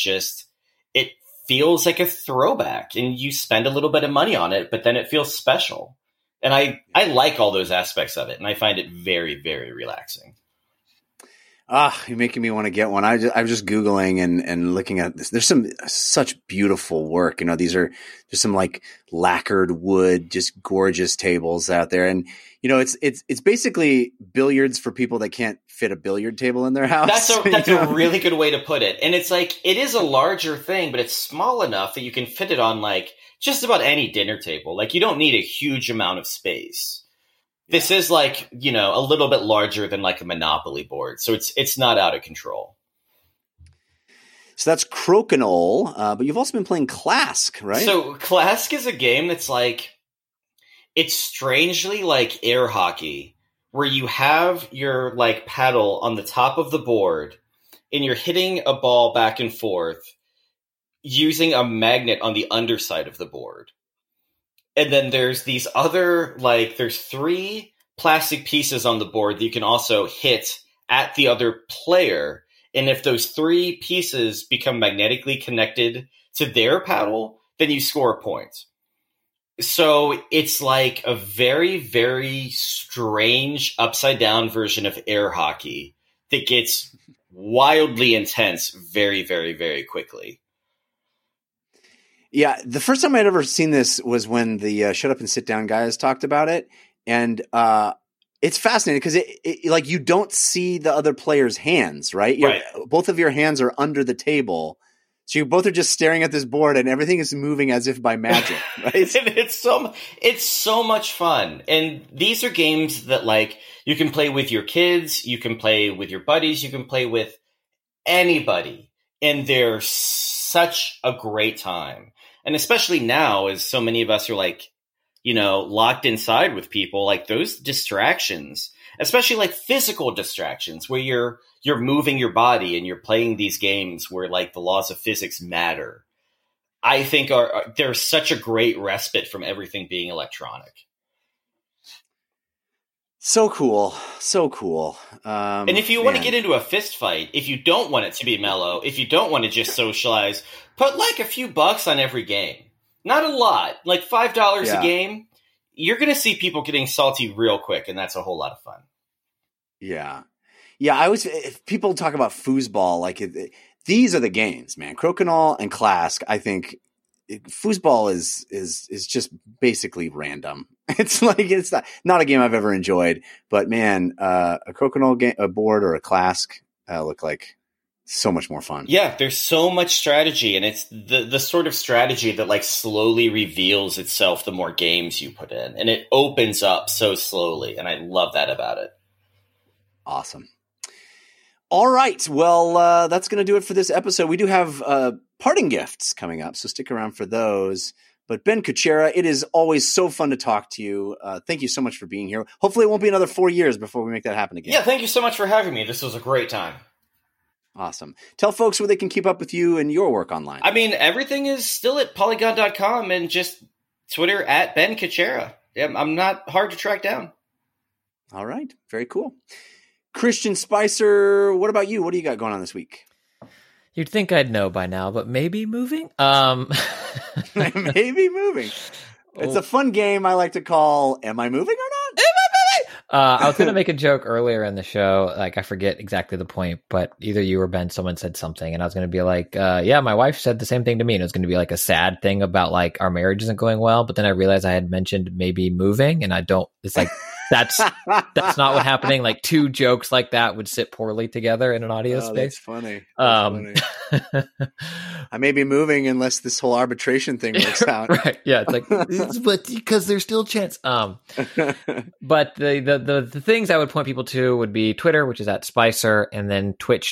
feels like a throwback, and you spend a little bit of money on it, but then it feels special. And I like all those aspects of it, and I find it very, very relaxing. You're making me want to get one. I was just Googling and looking at this. There's such beautiful work. You know, these are just some, like, lacquered wood, just gorgeous tables out there. And, you know, it's basically billiards for people that can't fit a billiard table in their house. That's a really good way to put it. And it's like, it is a larger thing, but it's small enough that you can fit it on, like, just about any dinner table. Like, you don't need a huge amount of space. This is, like, you know, a little bit larger than, like, a Monopoly board. So it's not out of control. So that's crokinole, but you've also been playing Klask, right? So Klask is a game that's, like, it's strangely like air hockey, where you have your, like, paddle on the top of the board and you're hitting a ball back and forth using a magnet on the underside of the board. And then there's these other, like, there's 3 plastic pieces on the board that you can also hit at the other player. And if those 3 pieces become magnetically connected to their paddle, then you score a point. So it's like a very, very strange upside down version of air hockey that gets wildly intense very, very, very quickly. Yeah, the first time I'd ever seen this was when the Shut Up and Sit Down guys talked about it, and it's fascinating because it like, you don't see the other player's hands, right? Both of your hands are under the table, so you both are just staring at this board, and everything is moving as if by magic, right? And it's so much fun, and these are games that, like, you can play with your kids, you can play with your buddies, you can play with anybody, and they're such a great time. And especially now, as so many of us are, like, you know, locked inside with people, like, those distractions, especially, like, physical distractions where you're moving your body and you're playing these games where, like, the laws of physics matter, I think they're such a great respite from everything being electronic. So cool. So cool. And if you want to get into a fist fight, if you don't want it to be mellow, if you don't want to just socialize, put, like, a few bucks on every game. Not a lot, like $5 a game. You're going to see people getting salty real quick, and that's a whole lot of fun. Yeah. Yeah, if people talk about foosball, like, these are the games, man. Crokinole and Klask, I think foosball is just basically random. It's like, it's not a game I've ever enjoyed, but man, a crokinole game, a board, or a Klask look like So much more fun. Yeah, there's so much strategy, and it's the sort of strategy that like slowly reveals itself the more games you put in, and it opens up so slowly, and I love that about it. Awesome. All right. Well, that's going to do it for this episode. We do have parting gifts coming up, so stick around for those. But Ben Kuchera, it is always so fun to talk to you. Thank you so much for being here. Hopefully it won't be another 4 years before we make that happen again. Yeah, thank you so much for having me. This was a great time. Awesome. Tell folks where they can keep up with you and your work online. I mean, everything is still at Polygon.com and just Twitter at Ben Kuchera. Yeah, I'm not hard to track down. All right. Very cool. Christian Spicer, what about you? What do you got going on this week? You'd think I'd know by now, but maybe moving? Maybe moving. It's a fun game I like to call, Am I Moving or Not? I was going to make a joke earlier in the show. Like, I forget exactly the point, but either you or Ben, someone said something, and I was going to be like, yeah, my wife said the same thing to me, and it was going to be like a sad thing about like our marriage isn't going well. But then I realized I had mentioned maybe moving, and it's like, that's not what happening. Like, two jokes like that would sit poorly together in an audio space. That's funny. Funny. I may be moving unless this whole arbitration thing works out. Right. Yeah. It's like, but because there's still a chance. But the things I would point people to would be Twitter, which is at Spicer, and then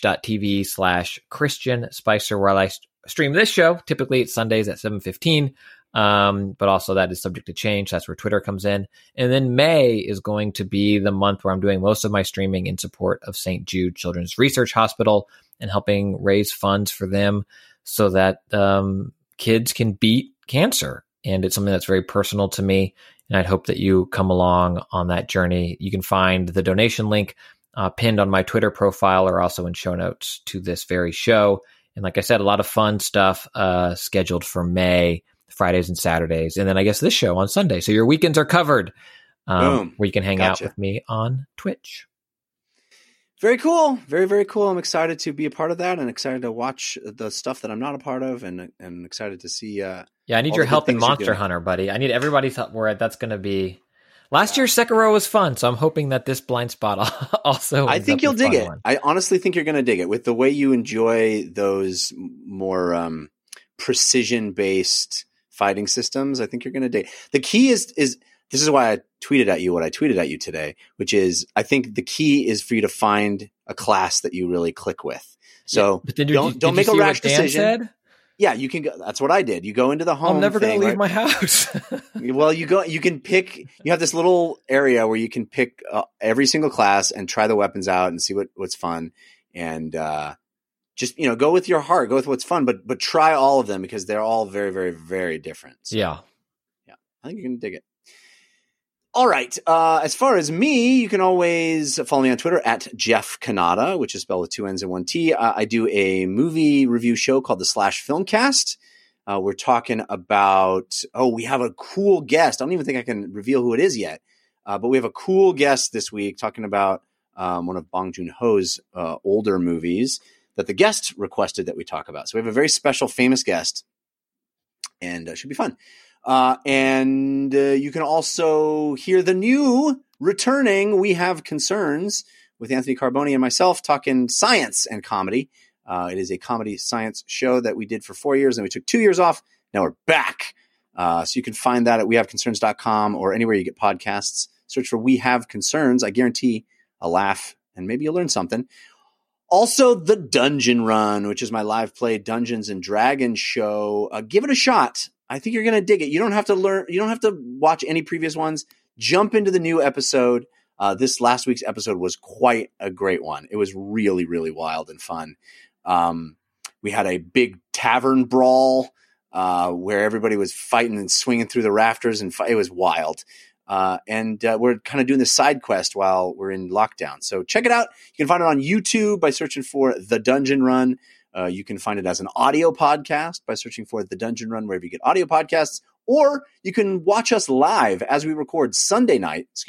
twitch.tv/Christian Spicer, where I stream this show. Typically it's Sundays at 7:15. But also that is subject to change. That's where Twitter comes in. And then May is going to be the month where I'm doing most of my streaming in support of St. Jude Children's Research Hospital and helping raise funds for them so that kids can beat cancer. And it's something that's very personal to me. And I'd hope that you come along on that journey. You can find the donation link pinned on my Twitter profile or also in show notes to this very show. And like I said, a lot of fun stuff scheduled for May, Fridays and Saturdays, and then I guess this show on Sunday. So your weekends are covered, where you can hang out with me on Twitch. Very cool. Very, very cool. I'm excited to be a part of that and excited to watch the stuff that I'm not a part of and excited to see. Yeah, I need your help in Monster Hunter, buddy. I need everybody's help where that's going to be. Last year's Sekiro was fun, so I'm hoping that this blind spot also. I think you'll dig it. I honestly think you're going to dig it with the way you enjoy those more precision-based fighting systems. I think you're going to dig. The key is this is why I tweeted at you what I tweeted at you today, which is I think the key is for you to find a class that you really click with. So don't make a rash decision. Said? Yeah, you can go. That's what I did. You go into the home. I'm never going to leave my right? house. Well, you can pick. You have this little area where you can pick every single class and try the weapons out and see what's fun. And just go with your heart. Go with what's fun, but try all of them because they're all very, very, very different. So, yeah. I think you're gonna dig it. All right. As far as me, you can always follow me on Twitter at Jeff Cannata, which is spelled with 2 N's and 1 T. I do a movie review show called the Slash Filmcast. We're talking about, we have a cool guest. I don't even think I can reveal who it is yet. But we have a cool guest this week talking about one of Bong Joon-ho's older movies that the guest requested that we talk about. So we have a very special, famous guest, and it should be fun. And you can also hear the new returning We Have Concerns with Anthony Carboni and myself talking science and comedy. It is a comedy science show that we did for 4 years, and we took 2 years off. Now we're back. So you can find that at wehaveconcerns.com or anywhere you get podcasts. Search for We Have Concerns. I guarantee a laugh, and maybe you'll learn something. Also, The Dungeon Run, which is my live play Dungeons and Dragons show. Give it a shot. I think you're going to dig it. You don't have to learn. You don't have to watch any previous ones. Jump into the new episode. This last week's episode was quite a great one. It was really, really wild and fun. We had a big tavern brawl where everybody was fighting and swinging through the rafters, and it was wild. And we're kind of doing this side quest while we're in lockdown. So check it out. You can find it on YouTube by searching for The Dungeon Run. You can find it as an audio podcast by searching for The Dungeon Run wherever you get audio podcasts. Or you can watch us live as we record Wednesday nights,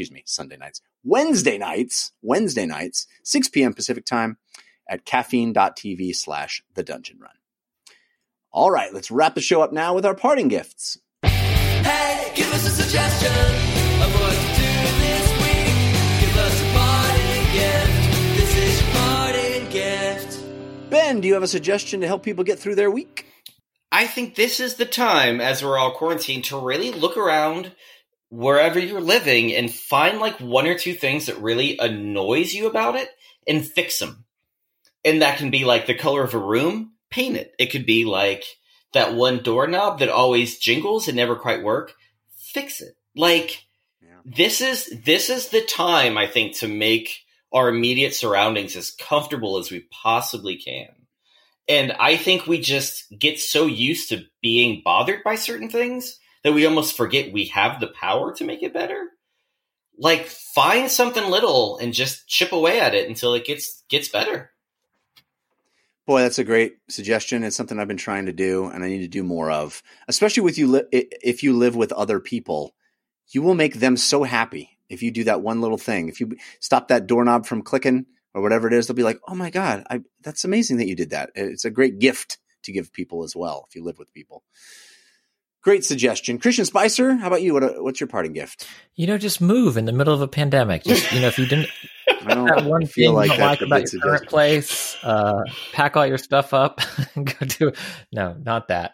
6 p.m. Pacific time at caffeine.tv/The Dungeon Run. All right, let's wrap the show up now with our parting gifts. Hey, give us a suggestion of what to do this week. Give us a parting gift. This is your parting gift. Ben, Ben, do you have a suggestion to help people get through their week? I think this is the time, as we're all quarantined, to really look around wherever you're living and find like one or two things that really annoys you about it and fix them. And that can be like the color of a room, paint it. It could be like that one doorknob that always jingles and never quite work, fix it. Like, this is the time, I think, to make our immediate surroundings as comfortable as we possibly can. And I think we just get so used to being bothered by certain things that we almost forget we have the power to make it better. Like, find something little and just chip away at it until it gets better. Boy, that's a great suggestion. It's something I've been trying to do, and I need to do more of. Especially with if you live with other people, you will make them so happy if you do that one little thing. If you stop that doorknob from clicking or whatever it is, they'll be like, "Oh my God, that's amazing that you did that." It's a great gift to give people as well if you live with people. Great suggestion. Christian Spicer, how about you? What's your parting gift? Just move in the middle of a pandemic. Just, if you didn't I don't that one feel thing like you don't that's like a about good your current place, pack all your stuff up and go do it. No, not that.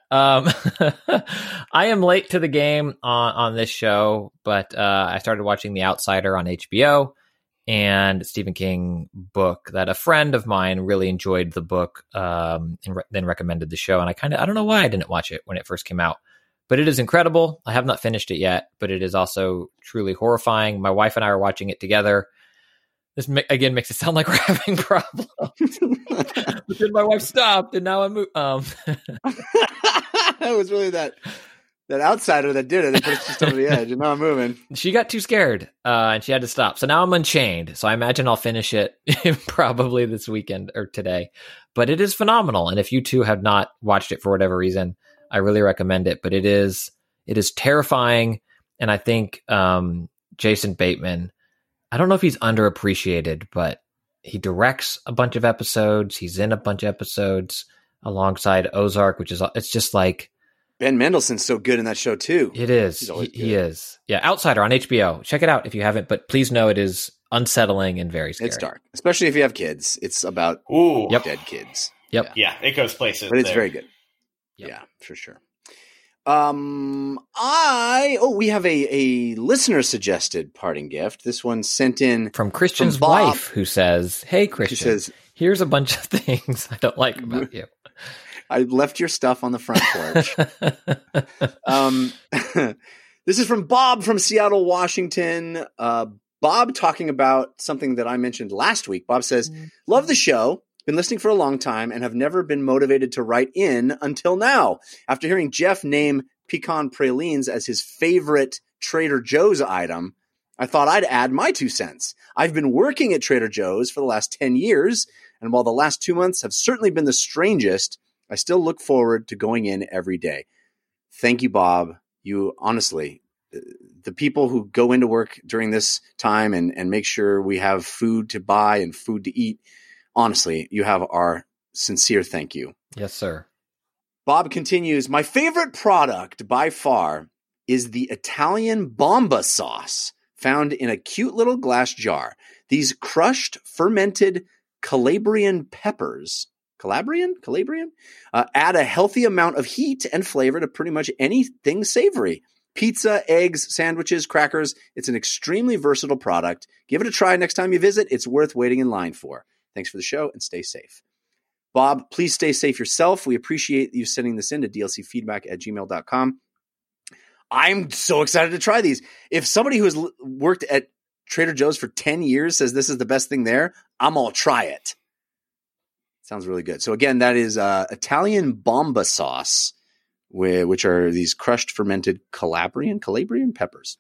I am late to the game on this show, but I started watching The Outsider on HBO, and Stephen King book that a friend of mine really enjoyed the book, and then recommended the show. And I don't know why I didn't watch it when it first came out. But it is incredible. I have not finished it yet, but it is also truly horrifying. My wife and I are watching it together. This, again, makes it sound like we're having problems. But then my wife stopped, and now I'm... It was really that outsider that did it. It put us just over the edge, and now I'm moving. She got too scared, and she had to stop. So now I'm Unchained. So I imagine I'll finish it probably this weekend or today. But it is phenomenal. And if you two have not watched it for whatever reason, I really recommend it. But it is terrifying. And I think Jason Bateman, I don't know if he's underappreciated, but he directs a bunch of episodes. He's in a bunch of episodes alongside Ozark, it's just like... Ben Mendelsohn's so good in that show too. It is. He is. Yeah, Outsider on HBO. Check it out if you haven't, but please know it is unsettling and very scary. It's dark, especially if you have kids. It's about dead kids. Yep. Yeah, it goes places. But it's there. very good. Yep. Yeah, for sure. We have a listener suggested parting gift. This one sent in from Christian's wife, who says, "Hey Christian, here's a bunch of things I don't like about you. I left your stuff on the front porch." This is from Bob from Seattle, Washington. Bob talking about something that I mentioned last week. Bob says, "Love the show. Been listening for a long time and have never been motivated to write in until now. After hearing Jeff name pecan pralines as his favorite Trader Joe's item, I thought I'd add my 2 cents. I've been working at Trader Joe's for the last 10 years, and while the last 2 months have certainly been the strangest, I still look forward to going in every day." Thank you, Bob. You honestly, the people who go into work during this time and make sure we have food to buy and food to eat, honestly, you have our sincere thank you. Yes, sir. Bob continues, "My favorite product by far is the Italian bomba sauce found in a cute little glass jar. These crushed, fermented Calabrian peppers, Calabrian, add a healthy amount of heat and flavor to pretty much anything savory. Pizza, eggs, sandwiches, crackers. It's an extremely versatile product. Give it a try next time you visit. It's worth waiting in line for. Thanks for the show and stay safe." Bob, please stay safe yourself. We appreciate you sending this in to dlcfeedback@gmail.com. I'm so excited to try these. If somebody who has worked at Trader Joe's for 10 years says this is the best thing there, I'm all try it. Sounds really good. So again, that is Italian bomba sauce, which are these crushed fermented Calabrian peppers.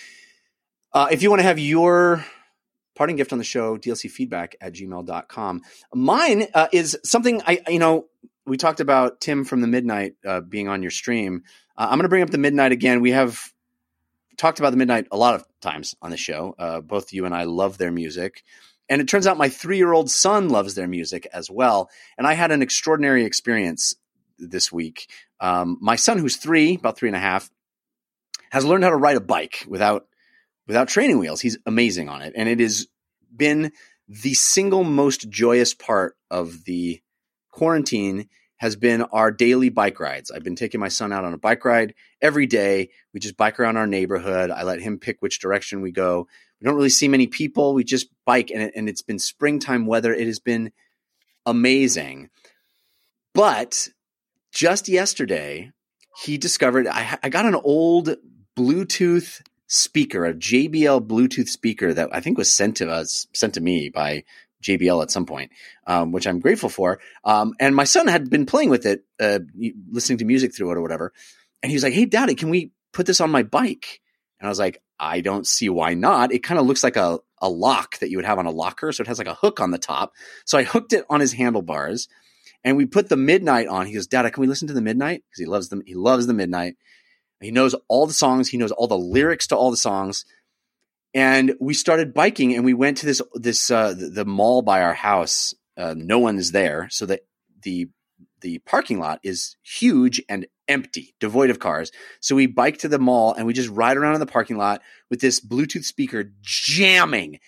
If you want to have your parting gift on the show, dlcfeedback@gmail.com. Mine is something we talked about Tim from the Midnight being on your stream. I'm going to bring up the Midnight again. We have talked about the Midnight a lot of times on the show. Both you and I love their music. And it turns out my 3-year-old son loves their music as well. And I had an extraordinary experience this week. My son, who's 3, about 3.5, has learned how to ride a bike without training wheels. He's amazing on it. And it has been the single most joyous part of the quarantine has been our daily bike rides. I've been taking my son out on a bike ride every day. We just bike around our neighborhood. I let him pick which direction we go. We don't really see many people. We just bike, and it's been springtime weather. It has been amazing. But just yesterday, he discovered I got an old Bluetooth speaker, a JBL Bluetooth speaker that I think was sent to me by JBL at some point, which I'm grateful for. And my son had been playing with it, listening to music through it or whatever. And he was like, "Hey, Daddy, can we put this on my bike?" And I was like, "I don't see why not." It kind of looks like a lock that you would have on a locker. So it has like a hook on the top. So I hooked it on his handlebars and we put the Midnight on. He goes, "Dad, can we listen to the Midnight?" Because he loves them. He loves the Midnight. He knows all the songs. He knows all the lyrics to all the songs. And we started biking, and we went to the mall by our house. No one is there, so that the parking lot is huge and empty, devoid of cars. So we bike to the mall, and we just ride around in the parking lot with this Bluetooth speaker jamming.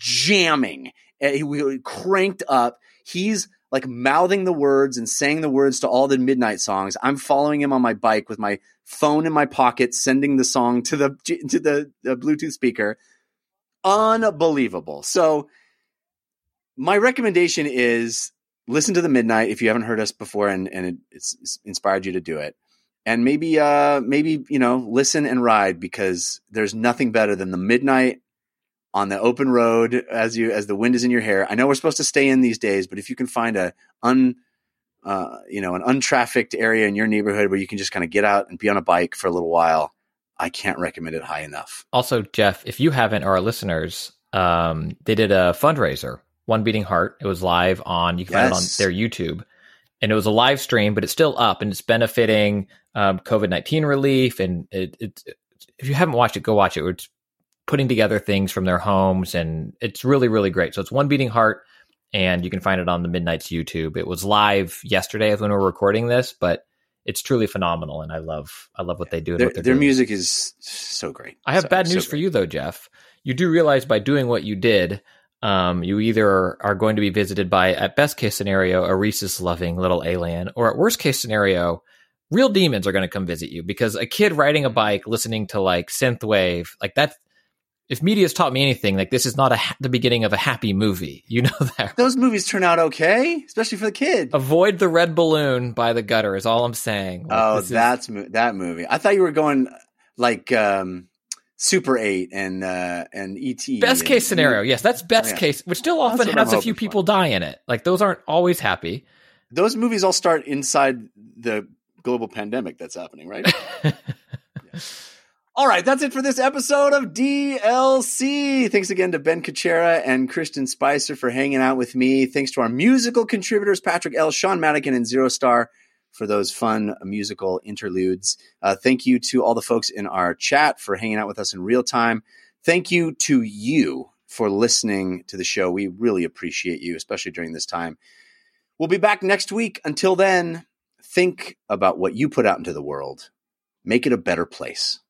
We cranked up. He's like mouthing the words and saying the words to all the Midnight songs. I'm following him on my bike with my phone in my pocket, sending the song to the Bluetooth speaker. Unbelievable. So my recommendation is listen to the Midnight if you haven't heard us before and it's inspired you to do it. And maybe listen and ride, because there's nothing better than the Midnight on the open road as the wind is in your hair. I know we're supposed to stay in these days, but if you can find an untrafficked area in your neighborhood where you can just kind of get out and be on a bike for a little while, I can't recommend it high enough. Also, Jeff, if you haven't, or our listeners, they did a fundraiser, One Beating Heart. It was live on, you can find it on their YouTube. And it was a live stream, but it's still up, and it's benefiting COVID-19 relief. And if you haven't watched it, go watch it. It's putting together things from their homes, and it's really, really great. So it's One Beating Heart, and you can find it on the Midnight's YouTube. It was live yesterday when we were recording this, but it's truly phenomenal, and I love what they do. And what they're their doing. music is so great. I have bad news for you, though, Jeff. You do realize by doing what you did, you either are going to be visited by, at best case scenario, a Rhesus-loving little alien, or at worst case scenario, real demons are going to come visit you, because a kid riding a bike, listening to like synthwave, like that. If media's taught me anything, like this is not the beginning of a happy movie. You know that. Those movies turn out okay, especially for the kid. Avoid the red balloon by the gutter is all I'm saying. Like, that movie. I thought you were going like Super 8 and E.T. Best case scenario. Yes, that's best case, which still often has a few people die in it. Like those aren't always happy. Those movies all start inside the global pandemic that's happening, right? Yeah. All right, that's it for this episode of DLC. Thanks again to Ben Kuchera and Christian Spicer for hanging out with me. Thanks to our musical contributors, Patrick L., Sean Madigan, and Zero Star, for those fun musical interludes. Thank you to all the folks in our chat for hanging out with us in real time. Thank you to you for listening to the show. We really appreciate you, especially during this time. We'll be back next week. Until then, think about what you put out into the world. Make it a better place.